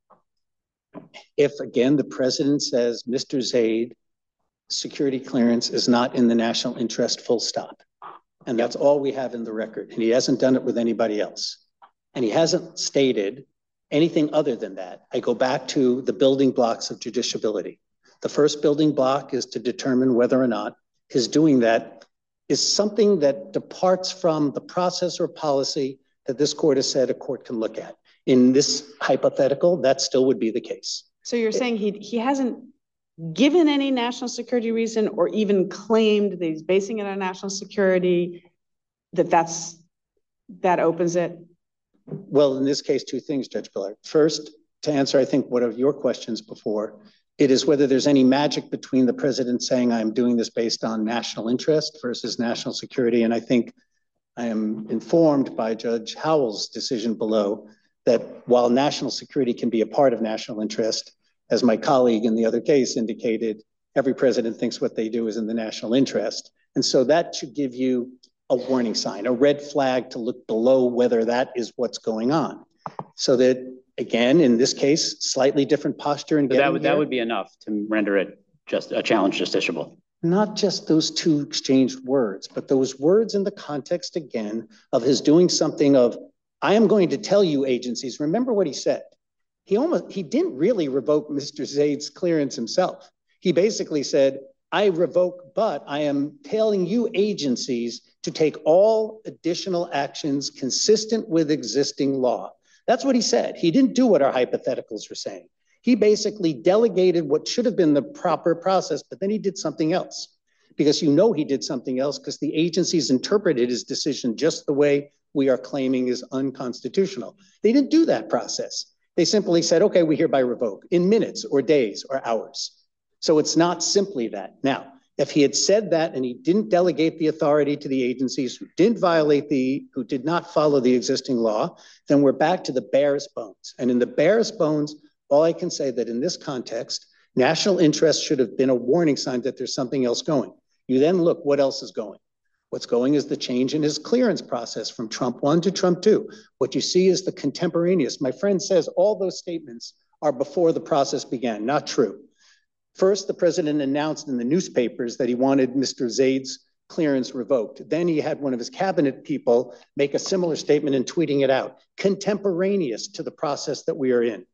If, again, the president says, Mister Zaid, security clearance is not in the national interest, full stop. And that's all we have in the record. And he hasn't done it with anybody else. And he hasn't stated anything other than that. I go back to the building blocks of judiciability. The first building block is to determine whether or not his doing that is something that departs from the process or policy that this court has said a court can look at. In this hypothetical, that still would be the case. So you're saying he, he hasn't given any national security reason or even claimed that he's basing it on national security, that that's, that opens it? Well, in this case, two things, Judge Pillard. First, to answer, I think, one of your questions before, it is whether there's any magic between the president saying I'm doing this based on national interest versus national security. And I think I am informed by Judge Howell's decision below that while national security can be a part of national interest, as my colleague in the other case indicated, every president thinks what they do is in the national interest. And so that should give you a warning sign, a red flag to look below whether that is what's going on. So that, again, in this case, slightly different posture. And so that would here. that would be enough to render it just a challenge justiciable. Not just those two exchanged words, but those words in the context, again, of his doing something of, I am going to tell you agencies, remember what he said. He almost, he didn't really revoke Mister Zaid's clearance himself. He basically said, I revoke, but I am telling you agencies to take all additional actions consistent with existing law. That's what he said. He didn't do what our hypotheticals were saying. He basically delegated what should have been the proper process, but then he did something else. Because you know he did something else because the agencies interpreted his decision just the way we are claiming is unconstitutional. They didn't do that process. They simply said, okay, we hereby revoke in minutes or days or hours. So it's not simply that. Now, if he had said that and he didn't delegate the authority to the agencies who didn't violate the, who did not follow the existing law, then we're back to the barest bones. And in the barest bones, all I can say that in this context, national interest should have been a warning sign that there's something else going. You then look, what else is going? What's going is the change in his clearance process from Trump one to Trump two. What you see is the contemporaneous. My friend says all those statements are before the process began. Not true. First, the president announced in the newspapers that he wanted Mister Zaid's clearance revoked. Then he had one of his cabinet people make a similar statement and tweeting it out, contemporaneous to the process that we are in.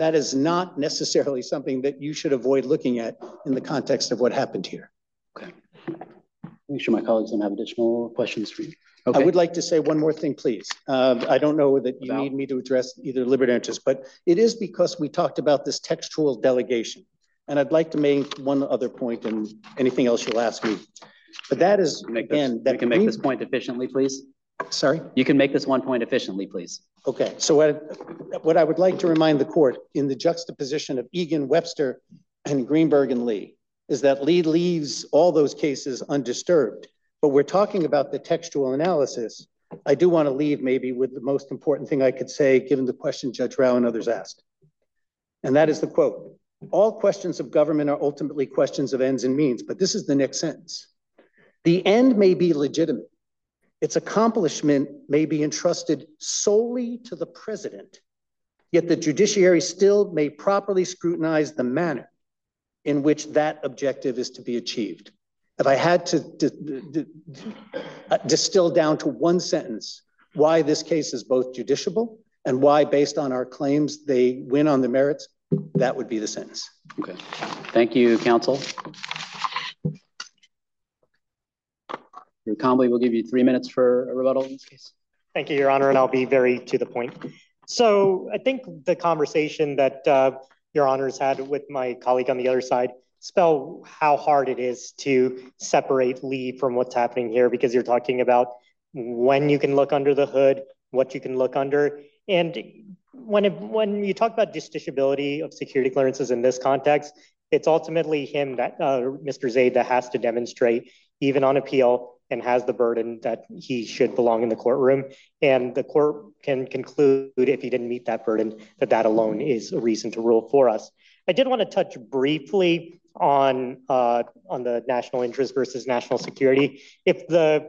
That is not necessarily something that you should avoid looking at in the context of what happened here. Okay. Make sure my colleagues don't have additional questions for you. I Okay. would like to say one more thing, please. Uh, I don't know that you About? need me to address either liberty interest, but it is because we talked about this textual delegation. And I'd like to make one other point, and anything else you'll ask me. But that is, Make this, again, that we can make we- this point efficiently, please. Sorry? You can make this one point efficiently, please. Okay, so what, what I would like to remind the court in the juxtaposition of Egan, Webster, and Greenberg and Lee is that Lee leaves all those cases undisturbed. But we're talking about the textual analysis. I do want to leave maybe with the most important thing I could say, given the question Judge Rao and others asked. And that is the quote. All questions of government are ultimately questions of ends and means, but this is the next sentence. The end may be legitimate. Its accomplishment may be entrusted solely to the president, yet the judiciary still may properly scrutinize the manner in which that objective is to be achieved. If I had to distill down to one sentence why this case is both judiciable and why, based on our claims, they win on the merits, that would be the sentence. Okay. Thank you, counsel. Your Combley will give you three minutes for a rebuttal in this case. Thank you, Your Honor, and I'll be very to the point. So I think the conversation that uh, Your Honor's had with my colleague on the other side spell how hard it is to separate Lee from what's happening here, because you're talking about when you can look under the hood, what you can look under. And when, it, when you talk about justiciability of security clearances in this context, it's ultimately him, that uh, Mister Zaid, that has to demonstrate, even on appeal, and has the burden that he should belong in the courtroom. And the court can conclude, if he didn't meet that burden, that that alone is a reason to rule for us. I did want to touch briefly on uh, on the national interest versus national security. If the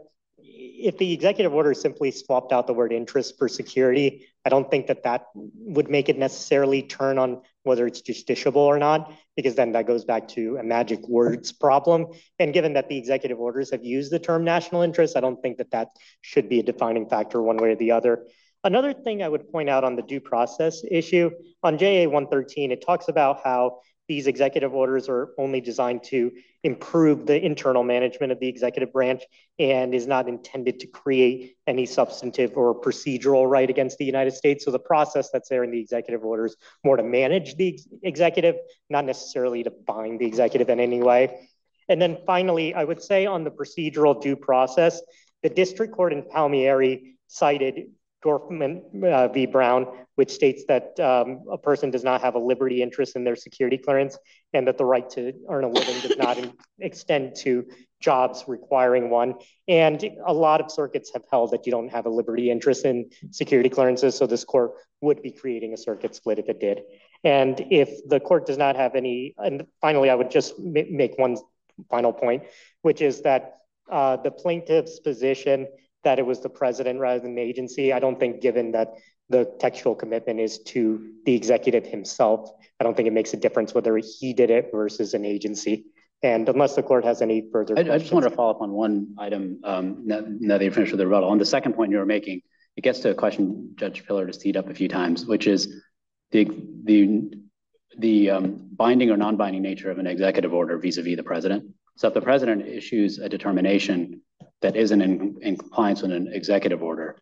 if the executive order simply swapped out the word interest for security, I don't think that that would make it necessarily turn on whether it's justiciable or not, because then that goes back to a magic words problem. And given that the executive orders have used the term national interest, I don't think that that should be a defining factor one way or the other. Another thing I would point out on the due process issue, on J A one thirteen, it talks about how these executive orders are only designed to improve the internal management of the executive branch and is not intended to create any substantive or procedural right against the United States. So the process that's there in the executive orders more to manage the ex executive, not necessarily to bind the executive in any way. And then finally, I would say on the procedural due process, the district court in Palmieri cited Dorfman uh, v. Brown, which states that um, a person does not have a liberty interest in their security clearance and that the right to earn a living does not in, extend to jobs requiring one. And a lot of circuits have held that you don't have a liberty interest in security clearances, so this court would be creating a circuit split if it did. And if the court does not have any, and finally, I would just make one final point, which is that uh, the plaintiff's position that it was the president rather than the agency. I don't think, given that the textual commitment is to the executive himself, I don't think it makes a difference whether he did it versus an agency. And unless the court has any further I, questions. I just wanted to follow up on one item um, now, now that you finished with the rebuttal. On the second point you were making, it gets to a question Judge Pillard has teed up a few times, which is the, the, the um, binding or non-binding nature of an executive order vis-a-vis the president. So if the president issues a determination that isn't in, in compliance with an executive order,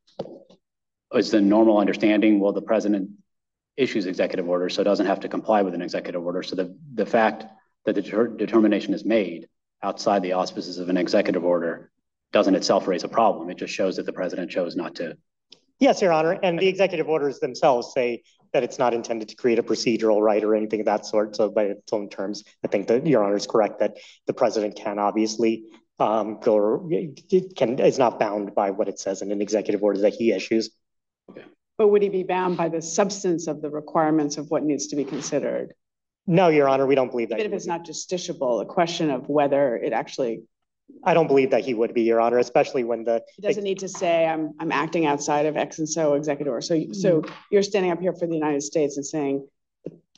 is the normal understanding, well, the president issues executive orders, so it doesn't have to comply with an executive order. So the, the fact that the deter determination is made outside the auspices of an executive order doesn't itself raise a problem. It just shows that the president chose not to. Yes, Your Honor, and the executive orders themselves say that it's not intended to create a procedural right or anything of that sort. So by its own terms, I think that Your Honor is correct that the president can obviously um, go, can, is not bound by what it says in an executive order that he issues. Okay. But would he be bound by the substance of the requirements of what needs to be considered? No, Your Honor, we don't believe that. Even if it's not justiciable, a question of whether it actually. I don't believe that he would be, Your Honor, especially when the. He doesn't need to say, I'm, I'm acting outside of X and so executive order. So, so you're standing up here for the United States and saying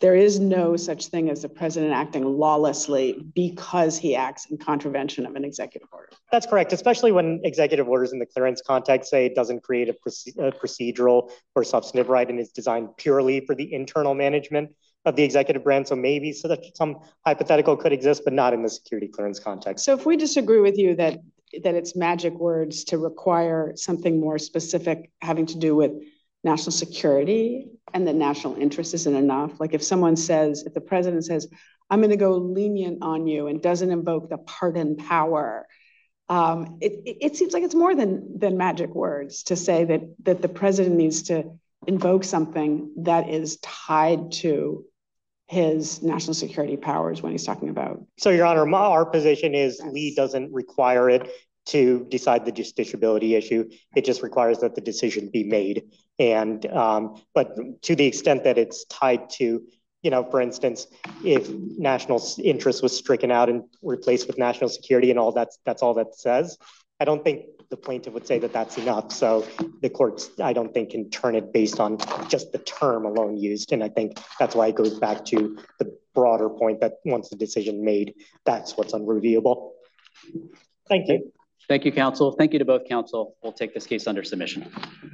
there is no such thing as the president acting lawlessly because he acts in contravention of an executive order. That's correct, especially when executive orders in the clearance context say it doesn't create a, proce a procedural or substantive right and is designed purely for the internal management of the executive branch. So maybe so that some hypothetical could exist, but not in the security clearance context. So if we disagree with you that, that it's magic words to require something more specific having to do with national security and that national interest isn't enough. Like if someone says, if the president says, I'm going to go lenient on you and doesn't invoke the pardon power, um, it, it, it seems like it's more than, than magic words to say that, that the president needs to invoke something that is tied to his national security powers when he's talking about. So Your Honor, my, our position is Lee doesn't require it to decide the justiciability issue. It just requires that the decision be made. And, um, but to the extent that it's tied to, you know, for instance, if national interest was stricken out and replaced with national security and all that's, that's all that says, I don't think the plaintiff would say that that's enough. So the courts, I don't think, can turn it based on just the term alone used. And I think that's why it goes back to the broader point that once the decision made, that's what's unreviewable. Thank you. Thank you, counsel. Thank you to both counsel. We'll take this case under submission.